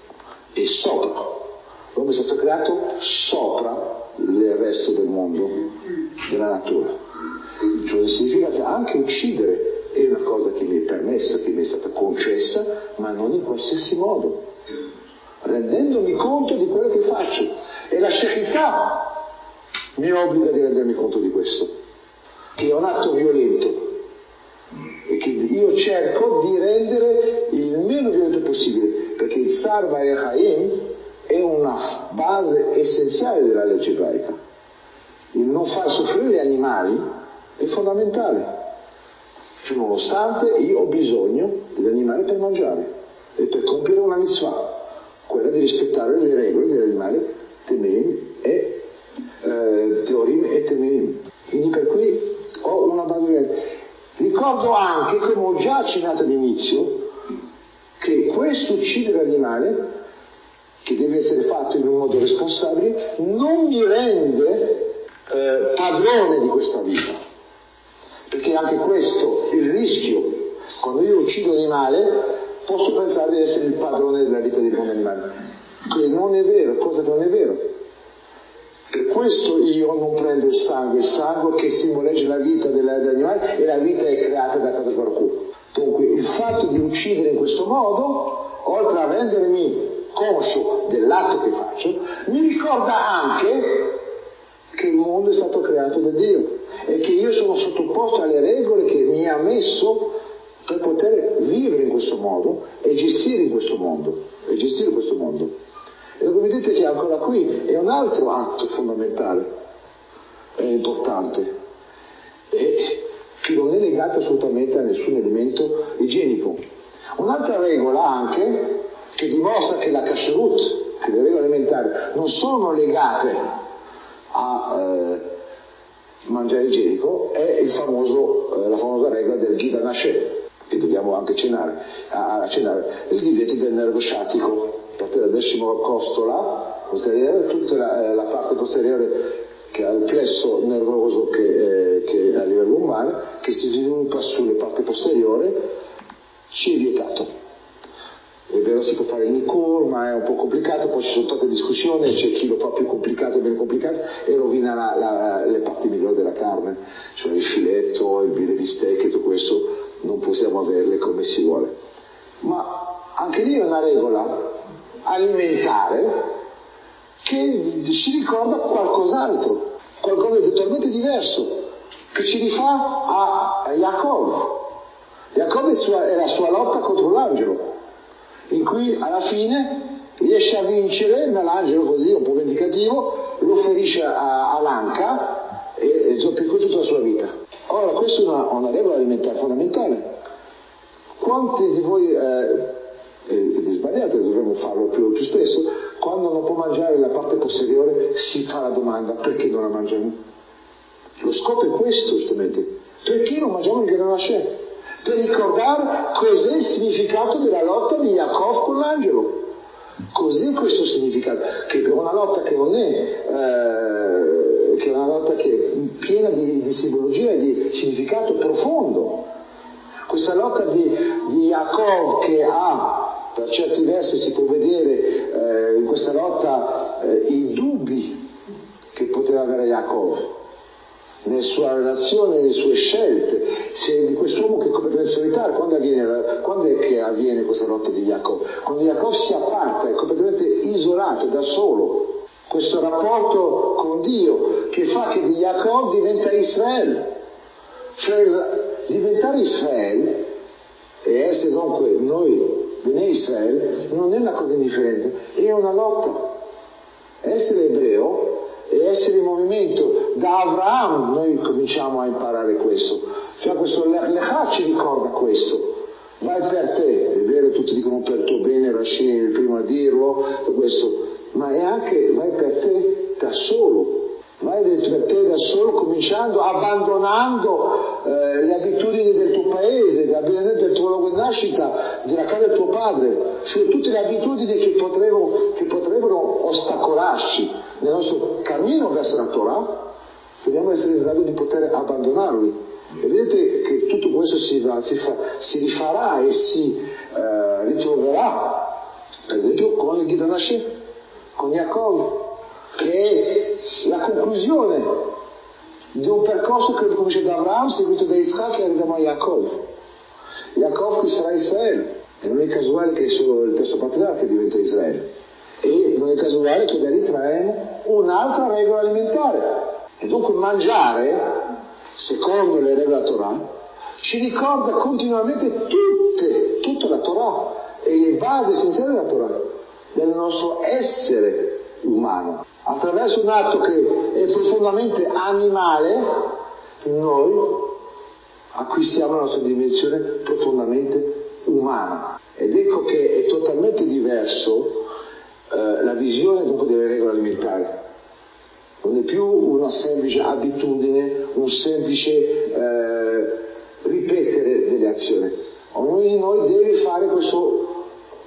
Speaker 3: è sopra. L'uomo è stato creato sopra il resto del mondo, della natura. Ciò significa che anche uccidere è una cosa che mi è permessa, che mi è stata concessa, ma non in qualsiasi modo, rendendomi conto di quello che faccio. E la shechita mi obbliga di rendermi conto di questo, che è un atto violento e che io cerco di rendere il meno violento possibile, perché il Tzar Va'Chaim è una base essenziale della legge ebraica. Il non far soffrire gli animali è fondamentale. Cioè, nonostante io ho bisogno dell'animale per mangiare e per compiere una mitzvah, quella di rispettare le regole dell'animale temeim e eh, teorim e temeim. Quindi per cui ho una base. Ricordo anche, come ho già accennato all'inizio, che questo uccidere l'animale, che deve essere fatto in un modo responsabile, non mi rende eh, padrone di questa vita. Perché anche questo, il rischio, quando io uccido un animale, posso pensare di essere il padrone della vita di un animale. Che non è vero, cosa che non è vero. Per questo io non prendo il sangue, il sangue che simboleggia la vita dell'animale, e la vita è creata da Kadosh Baruch Hu. Dunque il fatto di uccidere in questo modo, oltre a rendermi conscio dell'atto che faccio, mi ricorda anche che il mondo è stato creato da Dio e che io sono sottoposto alle regole che mi ha messo per poter vivere in questo modo e gestire in questo mondo. E gestire questo mondo. E come vedete che ancora qui è un altro atto fondamentale, è importante, e che non è legato assolutamente a nessun elemento igienico. Un'altra regola anche, che dimostra che la kashrut, che le regole alimentari non sono legate a eh, mangiare igienico, è il famoso, eh, la famosa regola del Gida Nashe, che dobbiamo anche cenare, a, a cenare, il divieto del nervo sciatico, a partire dalla decima costola posteriore, tutta la, la parte posteriore che ha il plesso nervoso che, eh, che a livello umano, che si sviluppa sulle parti posteriori, ci è vietato. È vero, si può fare il liquor, ma è un po' complicato, poi ci sono tante discussioni, c'è chi lo fa più complicato, meno complicato, e rovina la, la, le parti migliori della carne, cioè il filetto, il bile di steak e tutto questo, non possiamo averle come si vuole. Ma anche lì è una regola alimentare che ci ricorda qualcos'altro, qualcosa di totalmente diverso, che ci rifà a Yaakov. Yaakov è la sua lotta contro l'angelo, in cui alla fine riesce a vincere, ma l'angelo così un po' vendicativo lo ferisce a, a l'anca e, e zoppicò tutta la sua vita. Ora questa è una, una regola alimentare fondamentale. Quanti di voi, eh, ed è sbagliato, dovremmo farlo più, più spesso, quando non può mangiare la parte posteriore si fa la domanda: perché non la mangiamo? Lo scopo è questo, giustamente. Perché non mangiamo il Gida Nashe? Per ricordare cos'è il significato della lotta di Yaakov con l'angelo. Cos'è questo significato? Che è una lotta che non è, eh, che è una lotta che è piena di, di simbologia e di significato profondo. Questa lotta di, di Yaakov che ha, per certi versi si può vedere eh, in questa lotta eh, i dubbi che poteva avere Yaakov nella sua relazione, nelle sue scelte, c'è di quest'uomo che è completamente solitario. Quando, avviene, quando è che avviene questa lotta di Yaakov? Quando Yaakov si apparta, è completamente isolato, da solo. Questo rapporto con Dio che fa che di Yaakov diventa Israele. Cioè diventare Israele e essere dunque noi, Bene Israele, non è una cosa indifferente, è una lotta. Essere ebreo e essere in movimento da Avraham, noi cominciamo a imparare questo, cioè questo Lechà ci ricorda questo: vai per te, è vero, tutti dicono per il tuo bene, Rashi è il primo a dirlo, questo, ma è anche vai per te da solo, vai per te da solo, cominciando, abbandonando eh, le abitudini del tuo paese, le abitudini del tuo luogo di nascita, della casa del tuo padre, cioè tutte le abitudini che potrebbero, che potrebbero ostacolarci nel nostro cammino verso la Torah. Dobbiamo essere in grado di poter abbandonarli. E vedete che tutto questo si, va, si, fa, si rifarà e si eh, ritroverà, per esempio, con il Gida Nashe, con Yaakov, che è la conclusione di un percorso che comincia da Avraham, seguito da Yitzhak, e arriviamo a Yaakov. Yaakov che sarà Israele, e non è casuale che solo il terzo patriarca diventa Israele, e non è casuale che da lì traemo un'altra regola alimentare. E dunque mangiare, secondo le regole della Torah, ci ricorda continuamente tutte, tutta la Torah e le basi essenziali della Torah, del nostro essere umano. Attraverso un atto che è profondamente animale, noi acquistiamo la nostra dimensione profondamente umana. Ed ecco che è totalmente diverso eh, la visione dunque delle regole alimentari. Non è più una semplice abitudine, un semplice eh, ripetere delle azioni. Ognuno di noi deve fare questo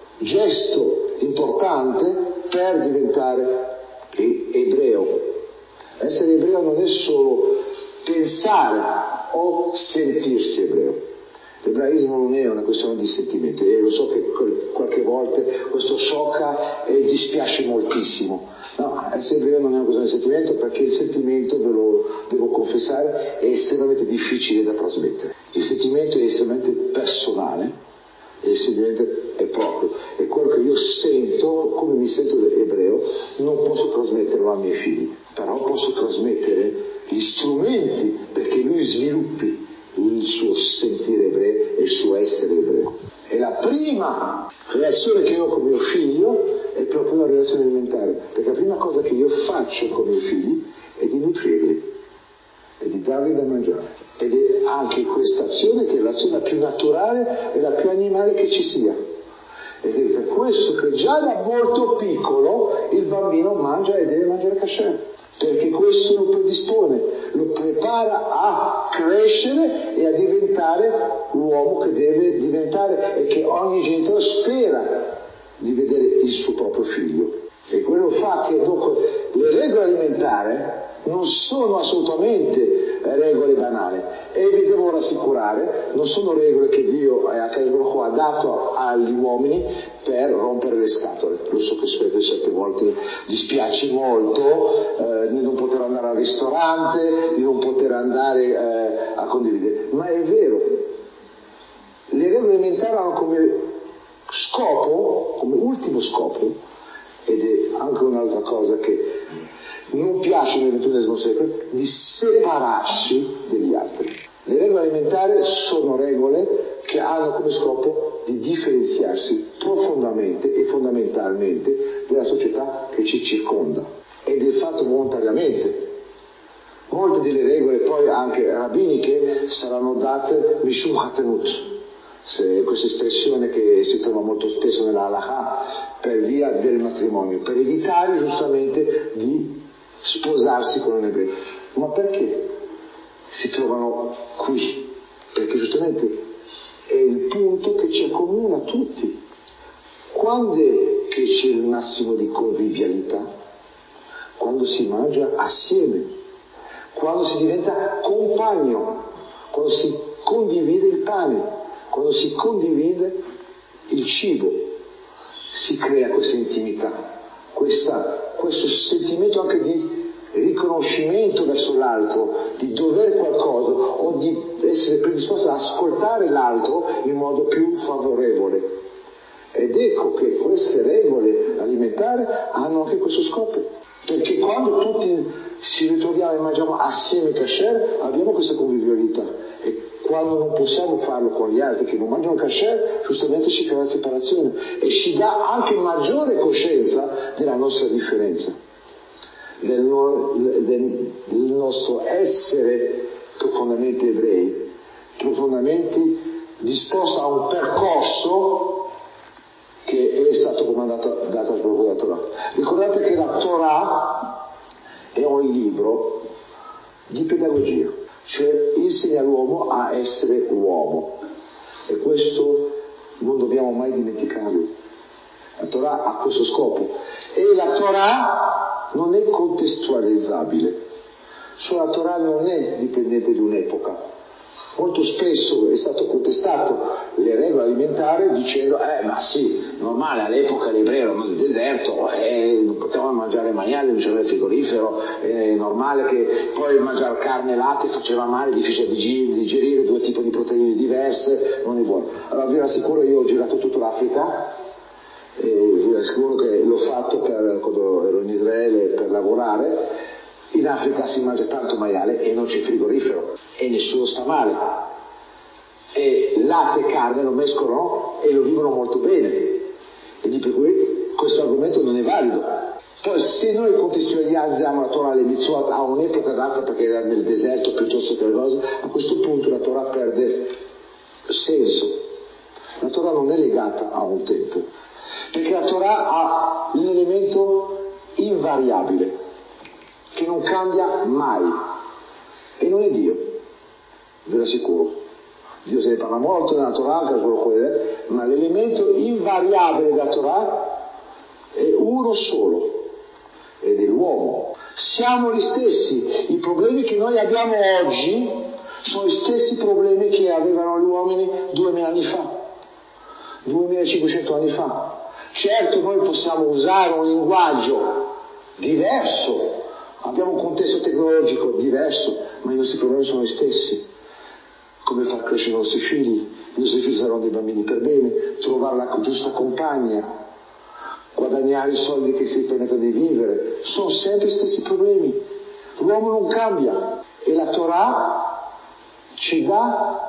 Speaker 3: gesto importante per diventare ebreo. Essere ebreo non è solo pensare o sentirsi ebreo. L'ebraismo non è una questione di sentimenti, e lo so che qualche volta questo sciocca e dispiace moltissimo. No, essere ebreo non è una questione di sentimento, perché il sentimento, ve lo devo confessare, è estremamente difficile da trasmettere. Il sentimento è estremamente personale, e il sentimento è proprio, e quello che io sento, come mi sento ebreo, non posso trasmetterlo ai miei figli, però posso trasmettere gli strumenti perché lui sviluppi il suo sentire ebreo e il suo essere ebreo. E la prima relazione che ho con mio figlio è proprio una relazione alimentare, perché la prima cosa che io faccio con i miei figli è di nutrirli, è di dargli da mangiare. Ed è anche questa azione che è l'azione più naturale e la più animale che ci sia. Ed è per questo che già da molto piccolo il bambino mangia e deve mangiare kasher, perché questo lo predispone, lo prepara a crescere e a diventare l'uomo che deve diventare e che ogni genitore spera di vedere il suo proprio figlio. E quello fa che dopo le regole alimentari non sono assolutamente regole banali, e vi devo rassicurare, non sono regole che Dio ha dato agli uomini per rompere le scatole. Lo so che certe volte dispiace molto eh, di non poter andare al ristorante, di non poter andare eh, a condividere, ma è vero, le regole alimentari hanno come scopo, come ultimo scopo, ed è anche un'altra cosa che non piace nel ventunesimo secolo, di separarsi degli altri. Le regole alimentari sono regole che hanno come scopo di differenziarsi profondamente e fondamentalmente dalla società che ci circonda, ed è fatto volontariamente. Molte delle regole poi anche rabbiniche saranno date mishum hatanut, se questa espressione che si trova molto spesso nella halakha, per via del matrimonio, per evitare giustamente di sposarsi con un ebreo. Ma perché si trovano qui? Perché giustamente è il punto che ci accomuna a tutti. Quando è che c'è il massimo di convivialità? Quando si mangia assieme, quando si diventa compagno, quando si condivide il pane, quando si condivide il cibo, si crea questa intimità, questa, questo sentimento anche di riconoscimento verso l'altro, di dover qualcosa o di essere predisposto ad ascoltare l'altro in modo più favorevole. Ed ecco che queste regole alimentari hanno anche questo scopo, perché quando tutti ci ritroviamo e mangiamo assieme kasher abbiamo questa convivialità, e quando non possiamo farlo con gli altri che non mangiano kasher, giustamente ci crea separazione e ci dà anche maggiore coscienza della nostra differenza, del, no, del, del nostro essere profondamente ebrei, profondamente disposti a un percorso che è stato comandato da la Torah. Ricordate che la Torah è un libro di pedagogia, cioè insegna all'uomo a essere uomo, e questo non dobbiamo mai dimenticarlo. La Torah ha questo scopo, e la Torah non è contestualizzabile, cioè la Torah non è dipendente di un'epoca. Molto spesso è stato contestato le regole alimentari dicendo eh ma sì, normale, all'epoca gli ebrei erano nel deserto e non potevano mangiare maiali, non c'era il frigorifero, è normale che poi mangiare carne e latte faceva male, difficile da digerire, due tipi di proteine diverse, non è buono. Allora vi assicuro, io ho girato tutta l'Africa e vi assicuro che l'ho fatto per, quando ero in Israele per lavorare. In Africa si mangia tanto maiale e non c'è frigorifero e nessuno sta male, e latte e carne lo mescolano e lo vivono molto bene, e di per cui questo argomento non è valido. Poi se noi contestualizziamo la Torah alle mitzvot a un'epoca data perché era nel deserto piuttosto che le cose, a questo punto la Torah perde senso. La Torah non è legata a un tempo, perché la Torah ha un elemento invariabile che non cambia mai, e non è Dio, ve lo assicuro. Dio se ne parla molto nella Torah, ma l'elemento invariabile della Torah è uno solo, ed è l'uomo. Siamo gli stessi, i problemi che noi abbiamo oggi sono gli stessi problemi che avevano gli uomini duemila anni fa, duemilacinquecento anni fa. Certo, noi possiamo usare un linguaggio diverso, abbiamo un contesto tecnologico diverso, ma i nostri problemi sono gli stessi. Come far crescere i nostri figli? I nostri figli saranno dei bambini per bene, trovare la giusta compagna, guadagnare i soldi che si permettono di vivere, sono sempre gli stessi problemi. L'uomo non cambia, e la Torah ci dà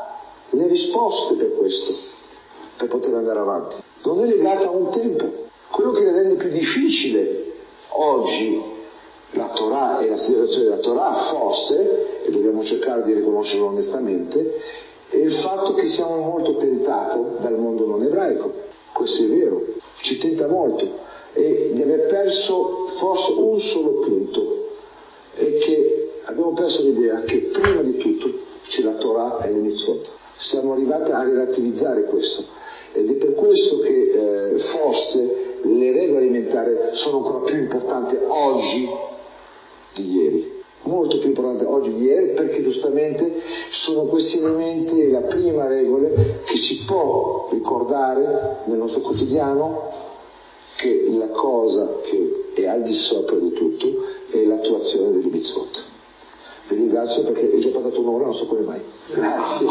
Speaker 3: le risposte per questo, per poter andare avanti. Non è legata a un tempo. Quello che le rende più difficile oggi la Torah e la situazione della Torah, forse, e dobbiamo cercare di riconoscerlo onestamente, è il fatto che siamo molto tentati dal mondo non ebraico. Questo è vero, ci tenta molto, e di aver perso forse un solo punto, è che abbiamo perso l'idea che prima di tutto c'è la Torah e le mitzvot. Siamo arrivati a relativizzare questo, ed è per questo che eh, forse le regole alimentari sono ancora più importanti oggi di ieri, molto più importanti oggi di ieri, perché giustamente sono questi elementi, la prima regola che ci può ricordare nel nostro quotidiano che la cosa che è al di sopra di tutto è l'attuazione delle mitzvot. Vi ringrazio perché è già passato un'ora, non so come mai. Grazie.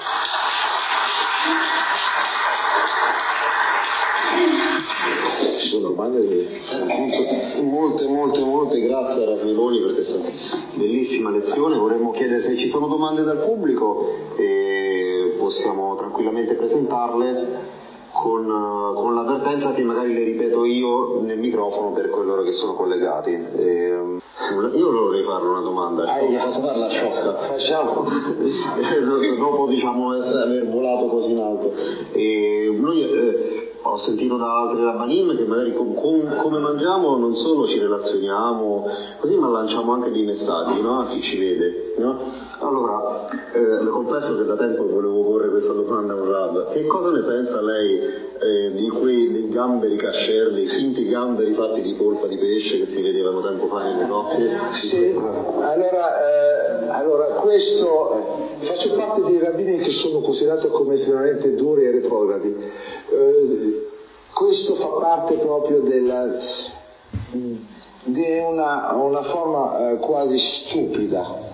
Speaker 3: Ci sono domande?
Speaker 1: Molte, molte, molte grazie a Raffaeloni per questa bellissima lezione. Vorremmo chiedere se ci sono domande dal pubblico e possiamo tranquillamente presentarle con, con l'avvertenza che magari le ripeto io nel microfono per coloro che sono collegati. E, io vorrei farle una domanda,
Speaker 3: Aia.
Speaker 1: Posso farla sciocca?
Speaker 3: Facciamo.
Speaker 1: Dopo diciamo essere, aver volato così in alto. E noi eh, ho sentito da altri rabbanim che magari con, con, come mangiamo non solo ci relazioniamo così, ma lanciamo anche dei messaggi, no? A chi ci vede, no? Allora, eh, le confesso che da tempo volevo porre questa domanda a un rab. Che cosa ne pensa lei eh, di quei dei gamberi kasher, dei finti gamberi fatti di polpa di pesce che si vedevano tempo fa nei negozi?
Speaker 3: Sì, allora, eh, allora questo, eh, faccio parte dei rabbini che sono considerati come estremamente duri e retrogradi. Eh, questo fa parte proprio della, di una, una forma eh, quasi stupida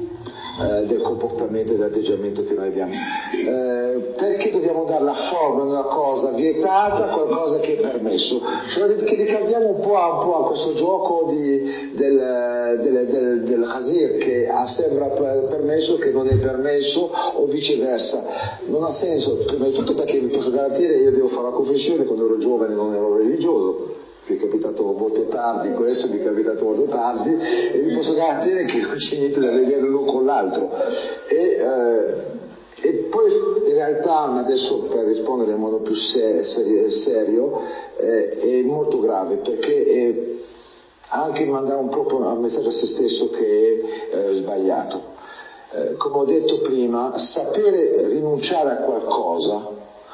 Speaker 3: eh, del comportamento e dell'atteggiamento che noi abbiamo. Eh, perché dobbiamo dare la forma di una cosa vietata a qualcosa che è permesso? Cioè che ricadiamo un po' a, un po' a questo gioco di, del, del, del, del Hazir, che sembra permesso che non è permesso, o viceversa. Non ha senso, prima di tutto perché vi posso garantire, io devo fare la confessione, quando ero giovane non ero religioso, mi è capitato molto tardi, questo mi è capitato molto tardi, e vi posso garantire che non c'è niente da vedere l'uno con l'altro. E, eh, e poi in realtà, adesso per rispondere in modo più se- serio, serio eh, è molto grave, perché è anche mandare un po' un messaggio a se stesso che è eh, sbagliato. Eh, come ho detto prima, sapere rinunciare a qualcosa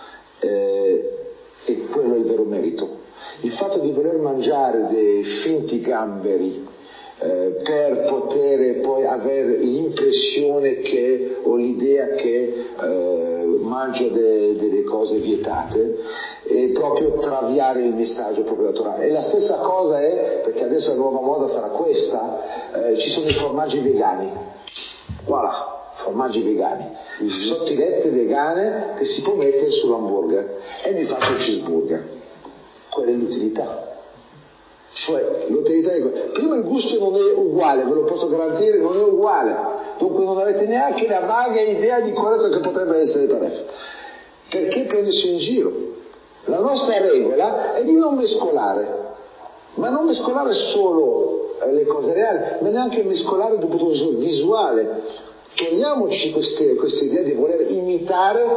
Speaker 3: eh, è quello il vero merito. Il fatto di voler mangiare dei finti gamberi eh, per poter poi avere l'impressione che, o l'idea che eh, mangio de, delle cose vietate, e proprio traviare il messaggio proprio della Torah. E la stessa cosa è, perché adesso la nuova moda sarà questa, eh, ci sono i formaggi vegani. Voilà, formaggi vegani, mm-hmm. Sottilette vegane che si può mettere sull'hamburger, e mi faccio il cheeseburger. Quella è l'utilità. Cioè, l'utilità è quella. Prima il gusto non è uguale, ve lo posso garantire, non è uguale. Dunque non avete neanche la vaga idea di quello che potrebbe essere il taref. Perché prendersi in giro? La nostra regola è di non mescolare. Ma non mescolare solo le cose reali, ma neanche mescolare dal punto di vista visuale. Togliamoci queste, questa idea di voler imitare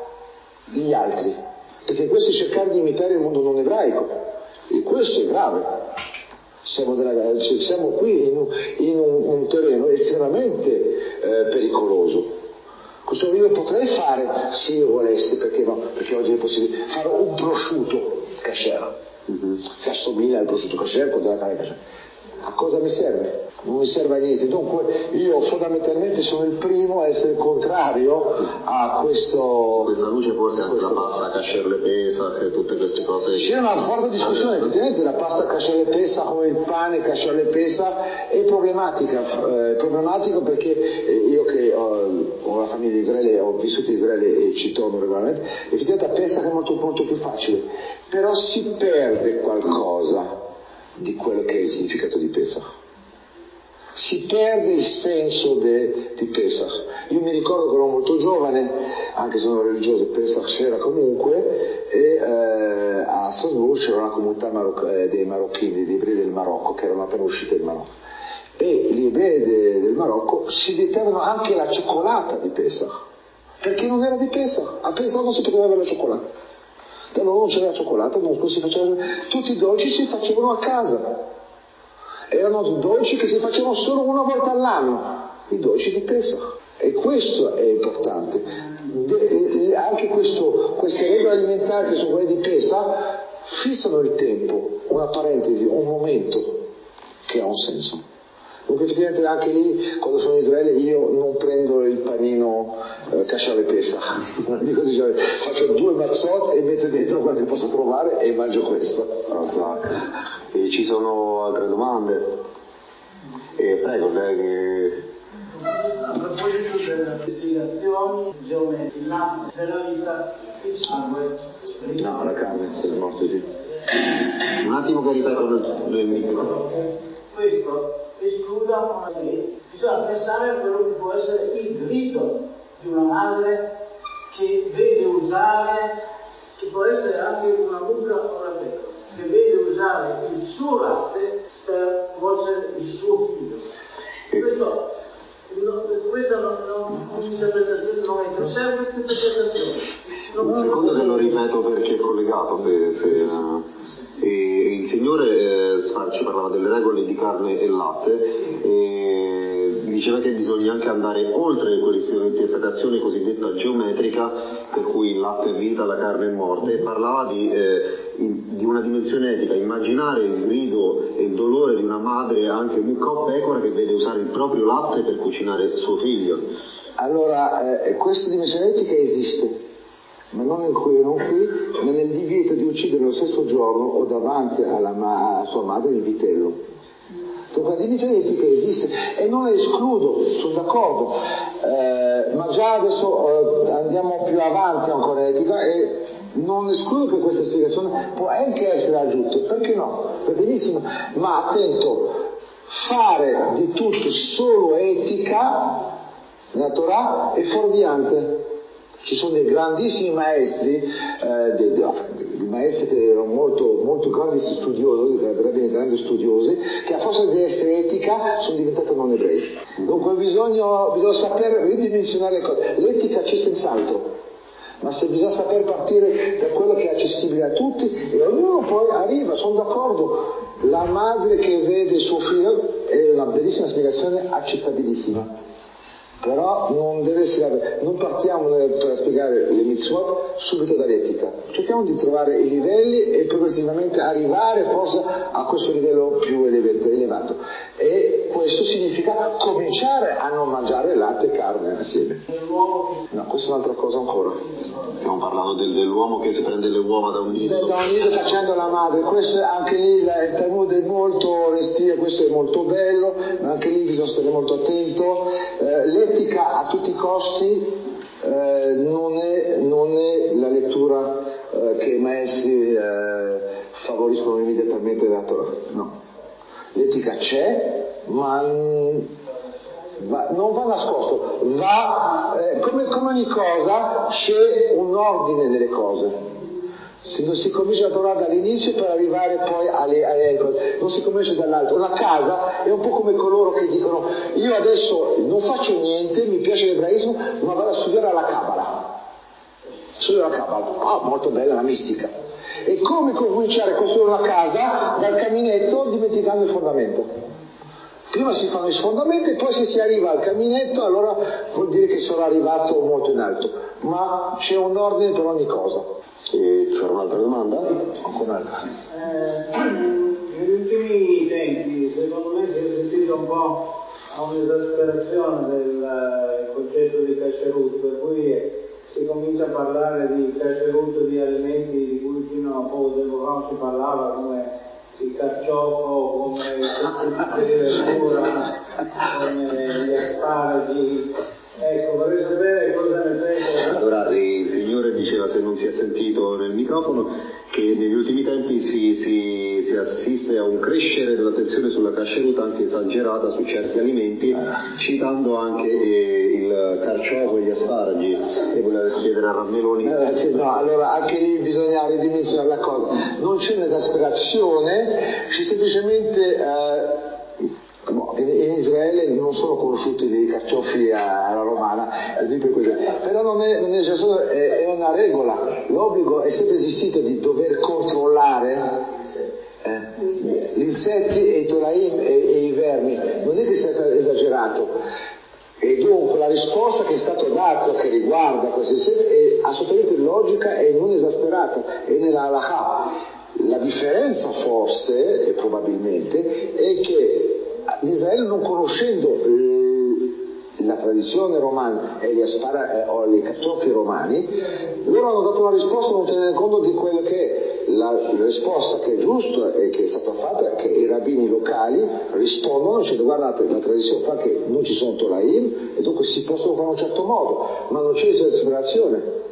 Speaker 3: gli altri, perché questo è cercare di imitare il mondo non ebraico, e questo è grave. Siamo, della, siamo qui in un, in un, un terreno estremamente eh, pericoloso. Questo io potrei fare, se io volessi, perché no, perché oggi è possibile, fare un prosciutto kasher, mm-hmm. che assomiglia al prosciutto kasher con della carne kasher. A cosa mi serve? Non mi serve a niente. Dunque io fondamentalmente sono il primo a essere contrario a questo.
Speaker 1: Questa luce forse anche questo. La pasta kasher le pesa, che tutte queste cose.
Speaker 3: C'è una forte discussione, effettivamente la pasta kasher le pesa come il pane kasher le pesa è problematica, è problematico perché io che ho, ho una famiglia in Israele, ho vissuto in Israele e ci torno regolarmente, effettivamente la pesta è molto, molto più facile, però si perde qualcosa di quello che è il significato di Pesach. Si perde il senso de, di Pesach. Io mi ricordo che ero molto giovane, anche se non ero religioso, Pesach c'era comunque, e eh, a Strasburgo c'era una comunità maroc- eh, dei marocchini, dei ebrei del Marocco, che erano appena usciti dal Marocco. E gli ebrei de- del Marocco si mettevano anche la cioccolata di Pesach, perché non era di Pesach, a Pesach non si poteva avere la cioccolata. Da loro non c'era la cioccolata, non si faceva, tutti i dolci si facevano a casa. Erano dolci che si facevano solo una volta all'anno, i dolci di Pesach. E questo è importante. De, anche questo, queste regole alimentari che sono quelle di Pesach fissano il tempo, una parentesi, un momento che ha un senso. Dunque effettivamente anche lì, quando sono in Israele, io non prendo il panino eh, kasher Pesach, dico, cioè, faccio due mazzot e metto dentro quello che posso trovare e mangio questo.
Speaker 1: E ci sono altre domande? Eh, prego, lei.
Speaker 4: A proposito delle spiegazioni geometriche della vita, il sangue.
Speaker 3: No, la carne, se è morto sì.
Speaker 1: Un attimo che ripeto le mie.
Speaker 4: Questo escluda una lei. Bisogna pensare a quello che può essere il grido di una madre che vede usare, che può essere anche una mucca o una pecora, che vede usare il suo latte per nuocere il suo figlio. Questo, no, questa non, non, un'interpretazione non è, non serve più interpretazione.
Speaker 1: Un secondo che lo ripeto perché è collegato, se, se, e il Signore eh, ci parlava delle regole di carne e latte e diceva che bisogna anche andare oltre quell'interpretazione cosiddetta geometrica per cui il latte è vita, la carne è morte, e parlava di, eh, in, di una dimensione etica, immaginare il grido e il dolore di una madre anche mucca o pecora che vede usare il proprio latte per cucinare suo figlio.
Speaker 3: Allora, eh, questa dimensione etica esiste, ma non, in qui, non qui, ma nel divieto di uccidere lo stesso giorno o davanti alla, ma- a sua madre il vitello. Dunque la dimensione etica esiste e non la escludo, sono d'accordo, eh, ma già adesso eh, andiamo più avanti ancora in etica e non escludo che questa spiegazione può anche essere aggiunta, perché no? Va benissimo, ma attento, fare di tutto solo etica nella Torah è fuorviante. Ci sono dei grandissimi maestri, eh, dei, dei, dei maestri che erano molto, molto grandi studiosi, dei grandi studiosi, che a forza di essere etica sono diventati non ebrei. Dunque bisogna, bisogna saper ridimensionare le cose. L'etica c'è senz'altro, ma se bisogna saper partire da quello che è accessibile a tutti e ognuno poi arriva, sono d'accordo. La madre che vede suo figlio è una bellissima spiegazione, accettabilissima. Però non deve essere, non partiamo per spiegare le mitzvot subito dall'etica, cerchiamo di trovare i livelli e progressivamente arrivare forse a questo livello più elevato, e questo significa cominciare a non mangiare latte e carne assieme. No, questa è un'altra cosa ancora.
Speaker 1: Stiamo parlando del, dell'uomo che si prende le uova da un nido.
Speaker 3: Da un nido cacciando la madre, questo anche lì il Talmud è molto restio, questo è molto bello, ma anche lì bisogna stare molto attento. Eh, l'etica a tutti i costi eh, non, è, non è la lettura eh, che i maestri eh, favoriscono immediatamente dalla Torah, no. L'etica c'è, ma va, non va nascosto, va eh, come, come ogni cosa c'è un ordine nelle cose. Se non si comincia a Torah dall'inizio per arrivare poi alle, alle cose, non si comincia dall'alto. Una casa è un po' come coloro che dicono: io adesso non faccio niente, mi piace l'ebraismo, ma vado a studiare alla Kabbalah. Studio la Kabbalah, ah, molto bella la mistica. È come cominciare a costruire una casa dal caminetto dimenticando il fondamento. Prima si fanno i fondamenti e poi se si arriva al caminetto allora vuol dire che sono arrivato molto in alto, ma c'è un ordine per ogni cosa.
Speaker 1: E c'era un'altra domanda?
Speaker 3: Ancora un'altra.
Speaker 4: Eh, negli ultimi tempi secondo me si è assistito un po' a un'esasperazione del uh, concetto di kasherut, per cui si comincia a parlare di kasherut di alimenti di cui fino a poco tempo fa si parlava, come il carciofo, come tutte le verdura, come gli asparagi. Ecco, vorrei sapere cosa ne pensa.
Speaker 1: Allora, il Signore diceva, se non si è sentito nel microfono, che negli ultimi tempi si, si, si è assiste a un crescere dell'attenzione sulla kasherut anche esagerata su certi alimenti, citando anche eh, il carciofo e gli asparagi. E volevo chiedere a Rammeloni.
Speaker 3: Eh, sì, no, allora anche lì bisogna ridimensionare la cosa. Non c'è un'esasperazione, c'è semplicemente eh, in Israele non sono conosciuti i carciofi alla romana, però non è, non è, è una regola. L'obbligo è sempre esistito di dover controllare eh, gli insetti e i tolaim e, e i vermi, non è che sia esagerato. E dunque la risposta che è stata data che riguarda questi insetti è assolutamente logica e non esasperata, è nella halakha. La differenza forse, e probabilmente, è che l'Israele, non conoscendo eh, la tradizione romana e gli aspara, eh, o i carciofi romani, loro hanno dato una risposta non tenendo conto di quello che è la, la risposta che è giusta e che è stata fatta, che i rabbini locali rispondono dicendo: guardate, la tradizione fa che non ci sono tolaim e dunque si possono fare in un certo modo, ma non c'è esagerazione.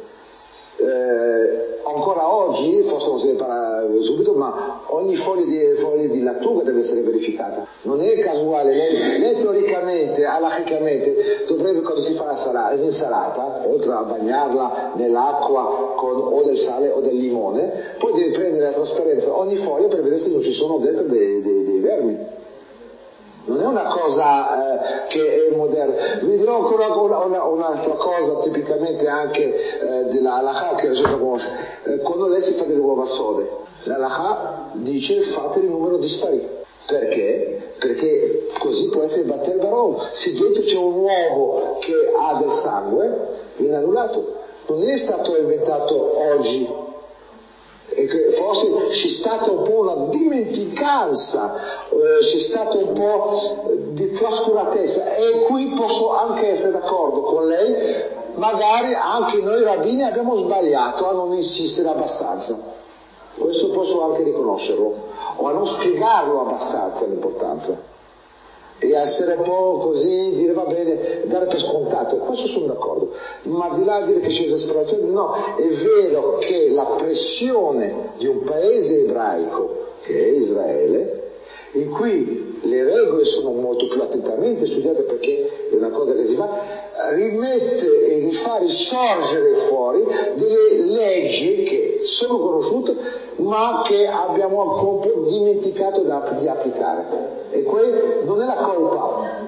Speaker 3: Eh, ancora oggi, forse non si deve parlare subito, ma ogni foglia di, foglia di lattuga deve essere verificata. Non è casuale, lei, lei teoricamente, halachicamente, dovrebbe, quando si fa l'insalata, oltre a bagnarla nell'acqua con o del sale o del limone, poi deve prendere la trasparenza ogni foglia per vedere se non ci sono dentro dei, dei, dei vermi. Non è una cosa eh, che è moderna. Vi dirò ancora una, una, un'altra cosa tipicamente anche eh, della halakha che la gente conosce. Eh, quando lei si fa delle uova sode, la halakha dice fate il numero dispari. Perché? Perché così può essere batter barov. Se dentro c'è un uovo che ha del sangue, viene annullato. Non è stato inventato oggi. E che forse c'è stata un po' una dimenticanza, eh, c'è stato un po' di trascuratezza, e qui posso anche essere d'accordo con lei, magari anche noi rabbini abbiamo sbagliato a non insistere abbastanza, questo posso anche riconoscerlo, o a non spiegarlo abbastanza l'importanza, e essere un po' così, dire va bene, dare per scontato, questo sono d'accordo, ma di là dire che c'è esasperazione, no, è vero che la pressione di un paese ebraico, che è Israele, in cui le regole sono molto più attentamente studiate, perché è una cosa che si fa, rimette e rifà risorgere fuori delle leggi che sono conosciute ma che abbiamo un po' dimenticato di applicare. E qui non è la colpa,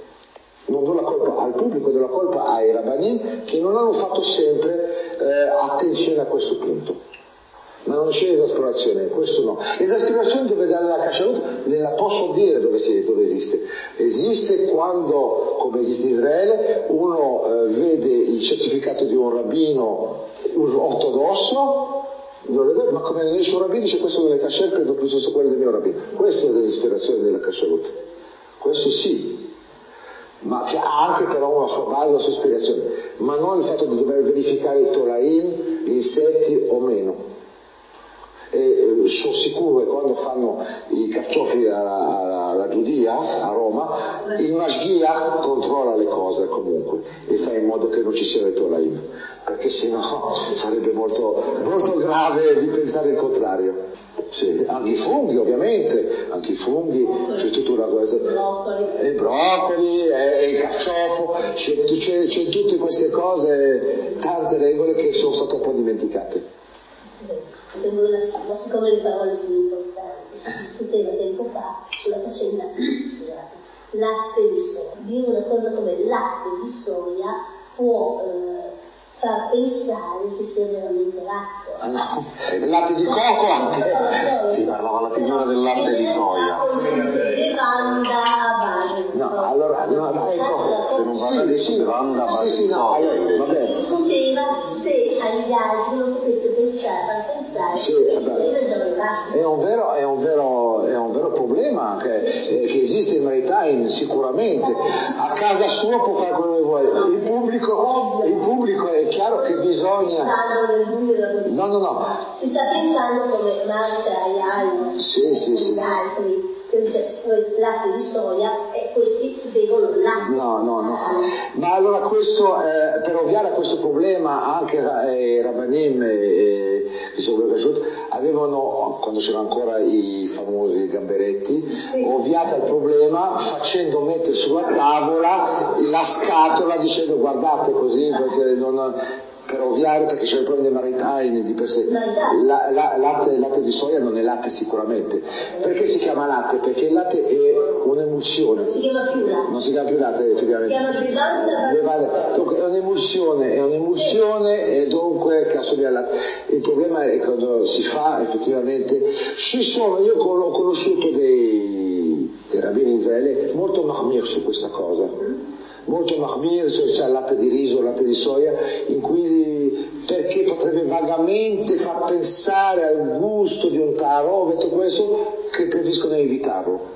Speaker 3: non do la colpa al pubblico, do la colpa ai rabbanim che non hanno fatto sempre eh, attenzione a questo punto. Ma non c'è esasperazione, questo no. L'esasperazione dove dare la kasherut, la posso dire dove, si, dove esiste. Esiste quando, come esiste in Israele, uno eh, vede il certificato di un rabbino ortodosso, ma come non è il suo rabbino dice questo non è kasher, credo più sia quello del mio rabbino. Questa è l'esasperazione della kasherut. Questo sì. Ma che ha anche però una sua base, una sua spiegazione. Ma non il fatto di dover verificare i tolaim, gli insetti o meno. E sono sicuro che quando fanno i carciofi alla, alla, alla Giudia, a Roma, il Mashgiach controlla le cose comunque e fa in modo che non ci sia il tolaim, perché sennò sarebbe molto, molto grave di pensare il contrario. Sì, anche i funghi ovviamente, anche i funghi, c'è tutta una cosa, e i broccoli, e il carciofo, c'è, c'è, c'è tutte queste cose, tante regole che sono state un po' dimenticate.
Speaker 5: Ma siccome le parole sono importanti, si discuteva tempo fa sulla faccenda, scusate, latte di soia. Dire una cosa come latte di soia può eh, far pensare che sia veramente latte.
Speaker 3: Ah no, il latte di cocco anche.
Speaker 1: Si parlava la signora del latte di soia.
Speaker 3: No, allora, no, no, ecco,
Speaker 1: se non vada adesso,
Speaker 3: sì,
Speaker 1: bevanda a base
Speaker 3: sì,
Speaker 1: di
Speaker 3: no,
Speaker 1: soia.
Speaker 3: allora, vabbè.
Speaker 5: Si discuteva se agli altri non potesse pensare, far pensare
Speaker 3: sì,
Speaker 5: che
Speaker 3: vabbè.
Speaker 5: già latte.
Speaker 3: È un vero, è un vero, è un vero problema che, eh, che esiste in verità, in, sicuramente. A casa sua può fare quello che vuole. Il pubblico, il pubblico è chiaro che bisogna. No, no, no.
Speaker 5: Si sta pensando come Marta e altri,
Speaker 3: sì, sì, sì.
Speaker 5: altri, che dice latte di soia e questi bevono il latte.
Speaker 3: No, no, no. Ma allora questo, eh, per ovviare a questo problema, anche eh, Rabbanim, eh, che sono avevano, quando c'erano ancora i famosi gamberetti, ovviato il problema facendo mettere sulla tavola la scatola dicendo guardate così, non, per ovviare, perché c'è il problema dei maritime di per sé. La, la, latte, latte di soia non è latte sicuramente. Perché si chiama latte? Perché il latte è un'emulsione.
Speaker 5: Non si chiama più latte.
Speaker 3: Non si chiama più latte effettivamente. Si chiama più latte. Dunque è un'emulsione, è un'emulsione e dunque che assomiglia al latte. Il problema è quando si fa effettivamente. Ci sono, io ho conosciuto dei, dei rabbini in Israele molto mahmir su questa cosa. Molto mahmir, c'è il latte di riso, il latte di soia, in cui perché potrebbe vagamente far pensare al gusto di un taro, ho detto questo, che preferiscono evitarlo.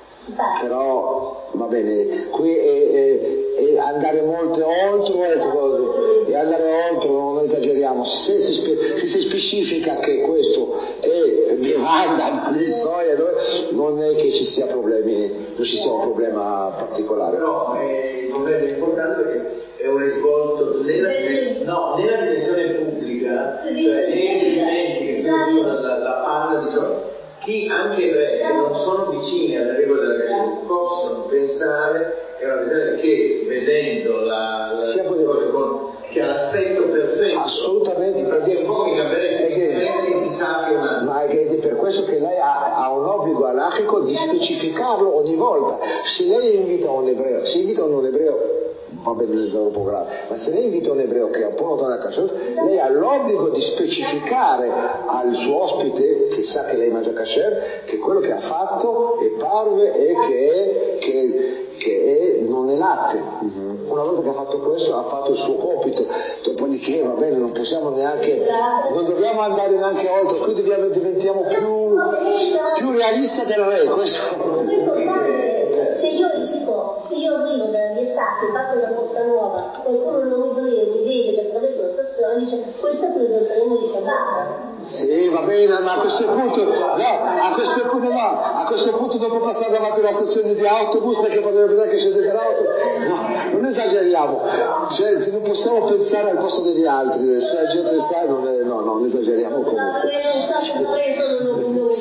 Speaker 3: Però va bene, qui è, è, è andare molto oltre queste cose, e andare oltre, non esageriamo. Se si, spe, se si specifica che questo è bevanda di soia, non è che ci sia problemi, non ci sia un problema particolare.
Speaker 6: Però eh, il problema è importante perché è un risvolto nella, no, nella dimensione pubblica, cioè nei riferimenti che si usano la, la panna di soia. Chi anche ebrei che non sono vicini alle regole della kashrut possono pensare che, una che vedendo la, la cosa con, che ha l'aspetto perfetto,
Speaker 3: assolutamente,
Speaker 6: ed è un po' come i gamberetti, si sa che una...
Speaker 3: ma è per questo che lei ha, ha un obbligo alachico di specificarlo ogni volta. Se lei invita un ebreo, se invita un ebreo va bene dopo grave, ma se lei invita un ebreo che è un po' lontano dalla kashrut, lei ha l'obbligo di specificare al suo ospite, che sa che lei mangia kasher, che quello che ha fatto è parve e che, è, che, che è, non è latte. Mm-hmm. Una volta che ha fatto questo ha fatto il suo compito, dopodiché va bene, non possiamo neanche, non dobbiamo andare neanche oltre, qui dobbiamo, diventiamo più, più realisti del re, questo.
Speaker 5: Se io esco, se io arrivo dalle mie sacche, passo da Porta Nuova, qualcuno non mi vede, mi vede che attraverso la stazione dice questo ha preso il treno di Shabbat.
Speaker 3: Sì, va bene, ma a questo punto, no, a questo punto no, a questo punto non può passare davanti alla stazione di autobus perché potrebbe pensare che scende dall'auto. No, non esageriamo, cioè non possiamo pensare al posto degli altri, se la gente sa, non è, no, no, non esageriamo comunque.
Speaker 5: No, perché non so se preso non lo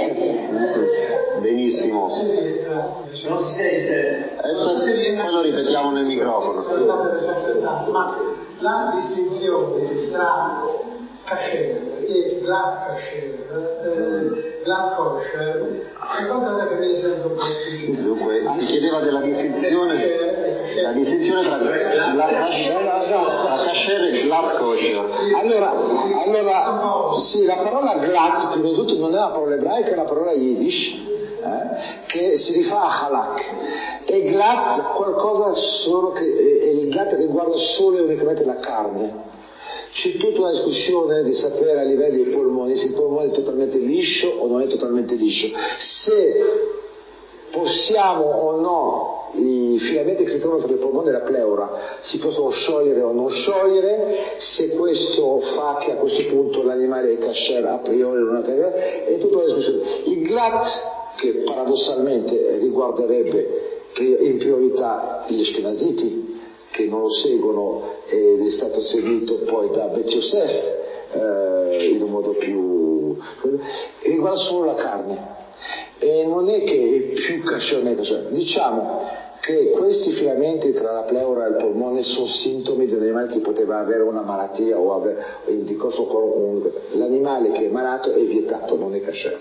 Speaker 1: Benissimo.
Speaker 6: Non si sente.
Speaker 1: Eh, poi lo ripetiamo nel microfono.
Speaker 2: Ma la distinzione tra kasher e glatt kasher, eh, glatt kosher, è qualcosa che mi sento un po' più.
Speaker 1: Dunque, mi chiedeva della distinzione, la distinzione tra glatt kasher, la kasher e glatt kosher.
Speaker 3: Allora, allora, sì, la parola glatt, prima di tutto, non è una parola ebraica, è una parola yiddish. Eh, che si rifà a halak, e glatt qualcosa solo che e il glatt riguarda solo e unicamente la carne. C'è tutta una discussione di sapere a livello dei polmoni se il polmone è totalmente liscio o non è totalmente liscio, se possiamo o no i filamenti che si trovano tra il polmone e la pleura si possono sciogliere o non sciogliere, se questo fa che a questo punto l'animale è kasher a priori o non è, è tutta una discussione. Il glatt, che paradossalmente riguarderebbe in priorità gli ashkenaziti, che non lo seguono ed è stato seguito poi da Bet Yosef eh, in un modo più... riguarda solo la carne, e non è che è più kasher o meno kasher. Diciamo che questi filamenti tra la pleura e il polmone sono sintomi di un animale che poteva avere una malattia o avere in corso un... l'animale che è malato è vietato, non è kasher.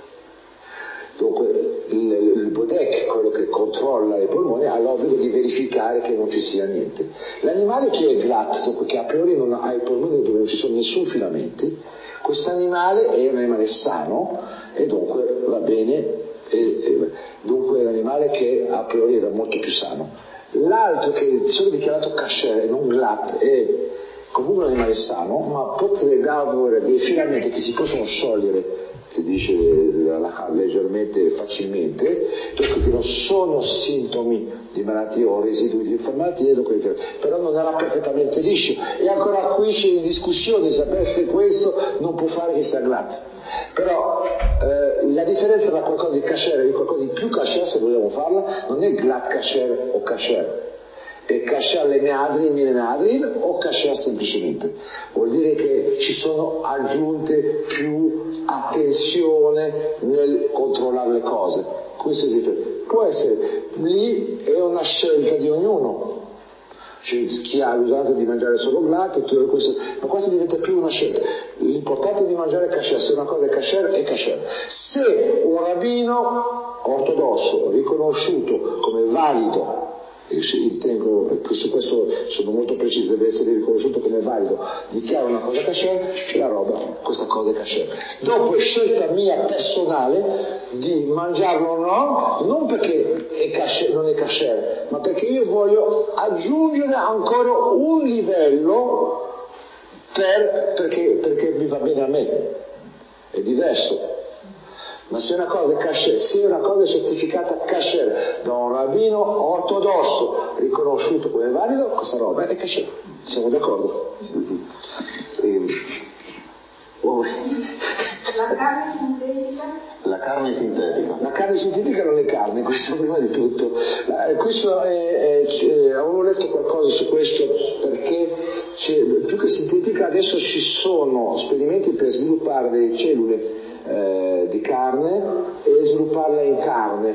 Speaker 3: Dunque il, il bodek, quello che controlla i polmoni, ha l'obbligo di verificare che non ci sia niente. L'animale che è glatt, dunque che a priori non ha i polmoni dove non ci sono nessun filamenti, questo animale è un animale sano e dunque va bene, e, e, dunque è un animale che a priori era molto più sano. L'altro che è solo dichiarato kasher e non glatt è comunque un animale sano, ma potrebbe avere dei filamenti che si possono sciogliere, si dice leggermente facilmente, dunque che non sono sintomi di malattia o residui di malattie, dunque, però non era perfettamente liscio, e ancora qui c'è in discussione sapere se questo non può fare che sia glatt. Però eh, la differenza tra qualcosa di kasher e di qualcosa di più kasher, se vogliamo farla, non è glatt kasher o kasher, è kasher le meadrin, mine meadrin o kasher semplicemente? Vuol dire che ci sono aggiunte più attenzione nel controllare le cose. Questo può essere, lì è una scelta di ognuno. Cioè, chi ha l'usanza di mangiare solo latte, tutto questo, ma questo diventa più una scelta. L'importante è di mangiare kasher, se una cosa è kasher è kasher. Se un rabbino ortodosso riconosciuto come valido, Tengo, su questo sono molto preciso, deve essere riconosciuto come valido, dichiara una cosa kasher, la roba, questa cosa è kasher. Dopo è scelta mia personale di mangiarlo o no, non perché è kasher, non è kasher, ma perché io voglio aggiungere ancora un livello per, perché, perché mi va bene a me, è diverso. Ma se una cosa è kasher, se una cosa è certificata kasher da un rabbino ortodosso riconosciuto come valido, questa roba è kasher. Siamo d'accordo? E... oh.
Speaker 7: La carne sintetica?
Speaker 1: La carne sintetica.
Speaker 3: La carne sintetica non è carne, questo prima di tutto. Eh, questo è, è, è, avevo letto qualcosa su questo perché più che sintetica adesso ci sono esperimenti per sviluppare delle cellule Eh, di carne e svilupparla in carne.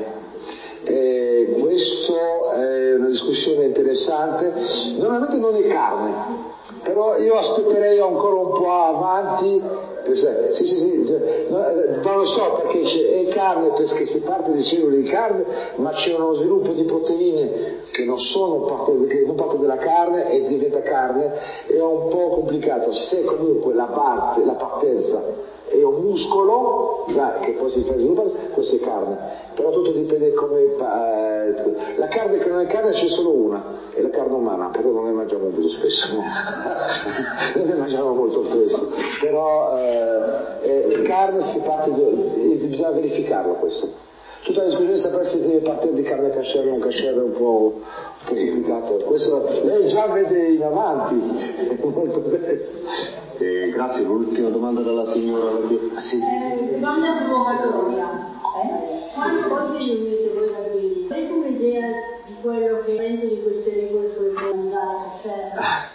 Speaker 3: Eh, questo è una discussione interessante. Normalmente non è carne, però io aspetterei ancora un po' avanti. Sì, sì, sì, cioè, non lo so perché c'è, è carne perché si parte di cellule di carne, ma c'è uno sviluppo di proteine che non sono parte, che non parte della carne e diventa carne, è un po' complicato. Se comunque la parte, la partenza è un muscolo dai, che poi si fa sviluppare, questo è carne, però tutto dipende come eh, la carne che non è carne c'è solo una, è la carne umana, però non ne mangiamo molto spesso, no? Non ne mangiamo molto spesso, però eh, eh, carne si parte, bisogna verificarlo questo. Tutta la discussione sapere se deve partire di carne kasher o non kasher è un po', un po' complicato. Questo lei già vede in avanti, molto adesso.
Speaker 1: Eh, grazie, l'ultima domanda dalla signora.
Speaker 7: Sì. Eh, domanda provocatoria. Eh? Quando voi vi riunite voi rabbini, avete un'idea di quello che dentro di queste regole sulle mangiare kasher?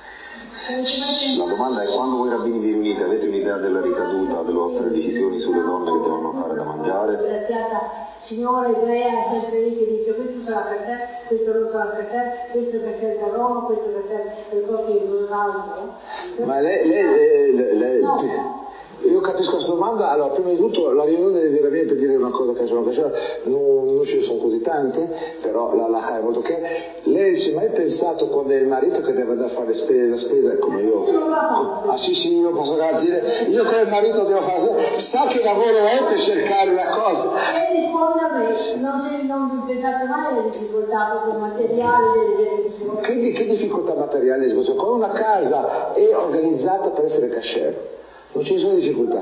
Speaker 1: La domanda è: quando voi rabbini vi riunite, avete un'idea della ricaduta delle vostre decisioni sulle donne che devono fare da mangiare?
Speaker 7: Graziata signora ebrea è sempre lì che dice questo sarà kasher, questo non sarà kasher, questo è kasher da Roma, questo è kasher del coppio di un altro.
Speaker 3: Ma lei, lei, lei, lei no. Io capisco questa domanda. Allora, prima di tutto la riunione dei rabbini per dire una cosa che sono kasher, non, non ce ne sono così tante, però la, la è molto chiara. Lei si è mai pensato quando è il marito che deve andare a fare spese, la spesa come io? Ah sì sì, io posso garantire, io come marito devo fare la spesa, sa che lavoro è per cercare una cosa.
Speaker 7: E risponde a me, non, non pensate mai alle difficoltà proprio materiali delle persone.
Speaker 3: Che, che difficoltà materiali? Quando una casa è organizzata per essere kasher, non ci sono difficoltà.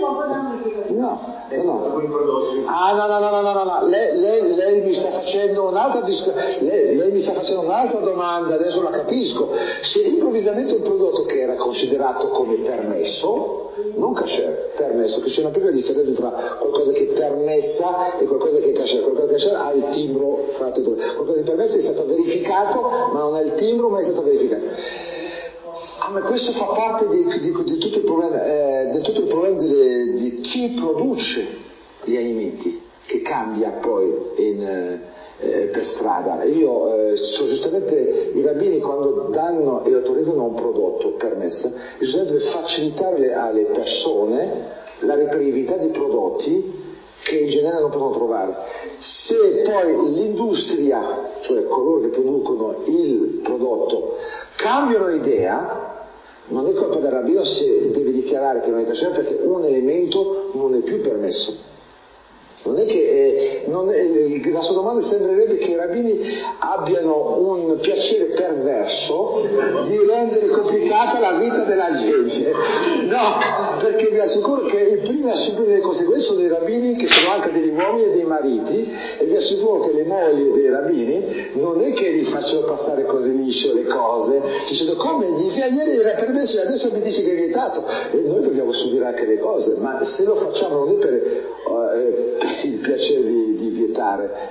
Speaker 3: No, no, no. Ah, no, no, no, no, no, no. Lei, lei, lei mi sta facendo un'altra dis- lei, lei mi sta facendo un'altra domanda, adesso la capisco. Se improvvisamente un prodotto che era considerato come permesso, non kasher, permesso, che c'è una piccola differenza tra qualcosa che è permessa e qualcosa che è kasher. Qualcosa che è kasher ha il timbro fatto, qualcosa di permesso è stato verificato, ma non ha il timbro, ma è stato verificato. Ah, ma questo fa parte di, di, di tutto il problema, eh, di, tutto il problema di, di chi produce gli alimenti, che cambia poi in, eh, per strada. Io, eh, so giustamente, i rabbini quando danno e autorizzano un prodotto permesso, bisogna facilitare alle persone la reperibilità di prodotti che in genere non possono trovare. Se poi l'industria, cioè coloro che producono il prodotto, cambiano idea, non è colpa del rabbino se deve dichiarare che non è kasher, perché un elemento non è più permesso. Non è che eh, non è, la sua domanda sembrerebbe che i rabbini abbiano un piacere perverso di rendere complicata la vita della gente. No, perché vi assicuro che i primi a subire le conseguenze sono i rabbini, che sono anche degli uomini e dei mariti, e vi assicuro che le mogli dei rabbini non è che li facciano passare così liscio le cose, dicendo come gli ieri era permesso e adesso mi dice che è vietato, e noi dobbiamo subire anche le cose, ma se lo facciamo non è per, eh, per il piacere di, di vietare, è per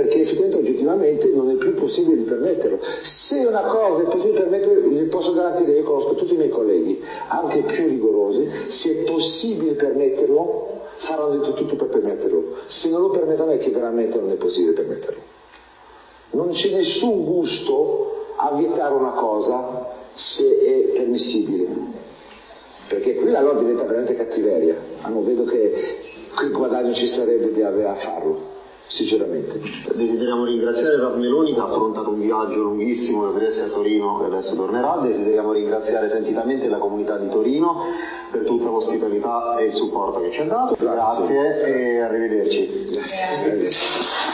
Speaker 3: perché effettivamente oggettivamente non è più possibile di permetterlo. Se una cosa è possibile permettere, vi posso garantire, io conosco tutti i miei colleghi, anche più rigorosi, se è possibile permetterlo, faranno di tutto per permetterlo. Se non lo permettono è che veramente non è possibile permetterlo. Non c'è nessun gusto a vietare una cosa se è permissibile, perché qui allora diventa veramente cattiveria. Ah, non vedo che, che guadagno ci sarebbe di avere a farlo, sinceramente.
Speaker 1: Desideriamo ringraziare Rav Meloni che ha affrontato un viaggio lunghissimo da Trieste a Torino e adesso tornerà. Desideriamo ringraziare sentitamente la comunità di Torino per tutta l'ospitalità e il supporto che ci ha dato. Grazie, Grazie e arrivederci.
Speaker 3: Grazie.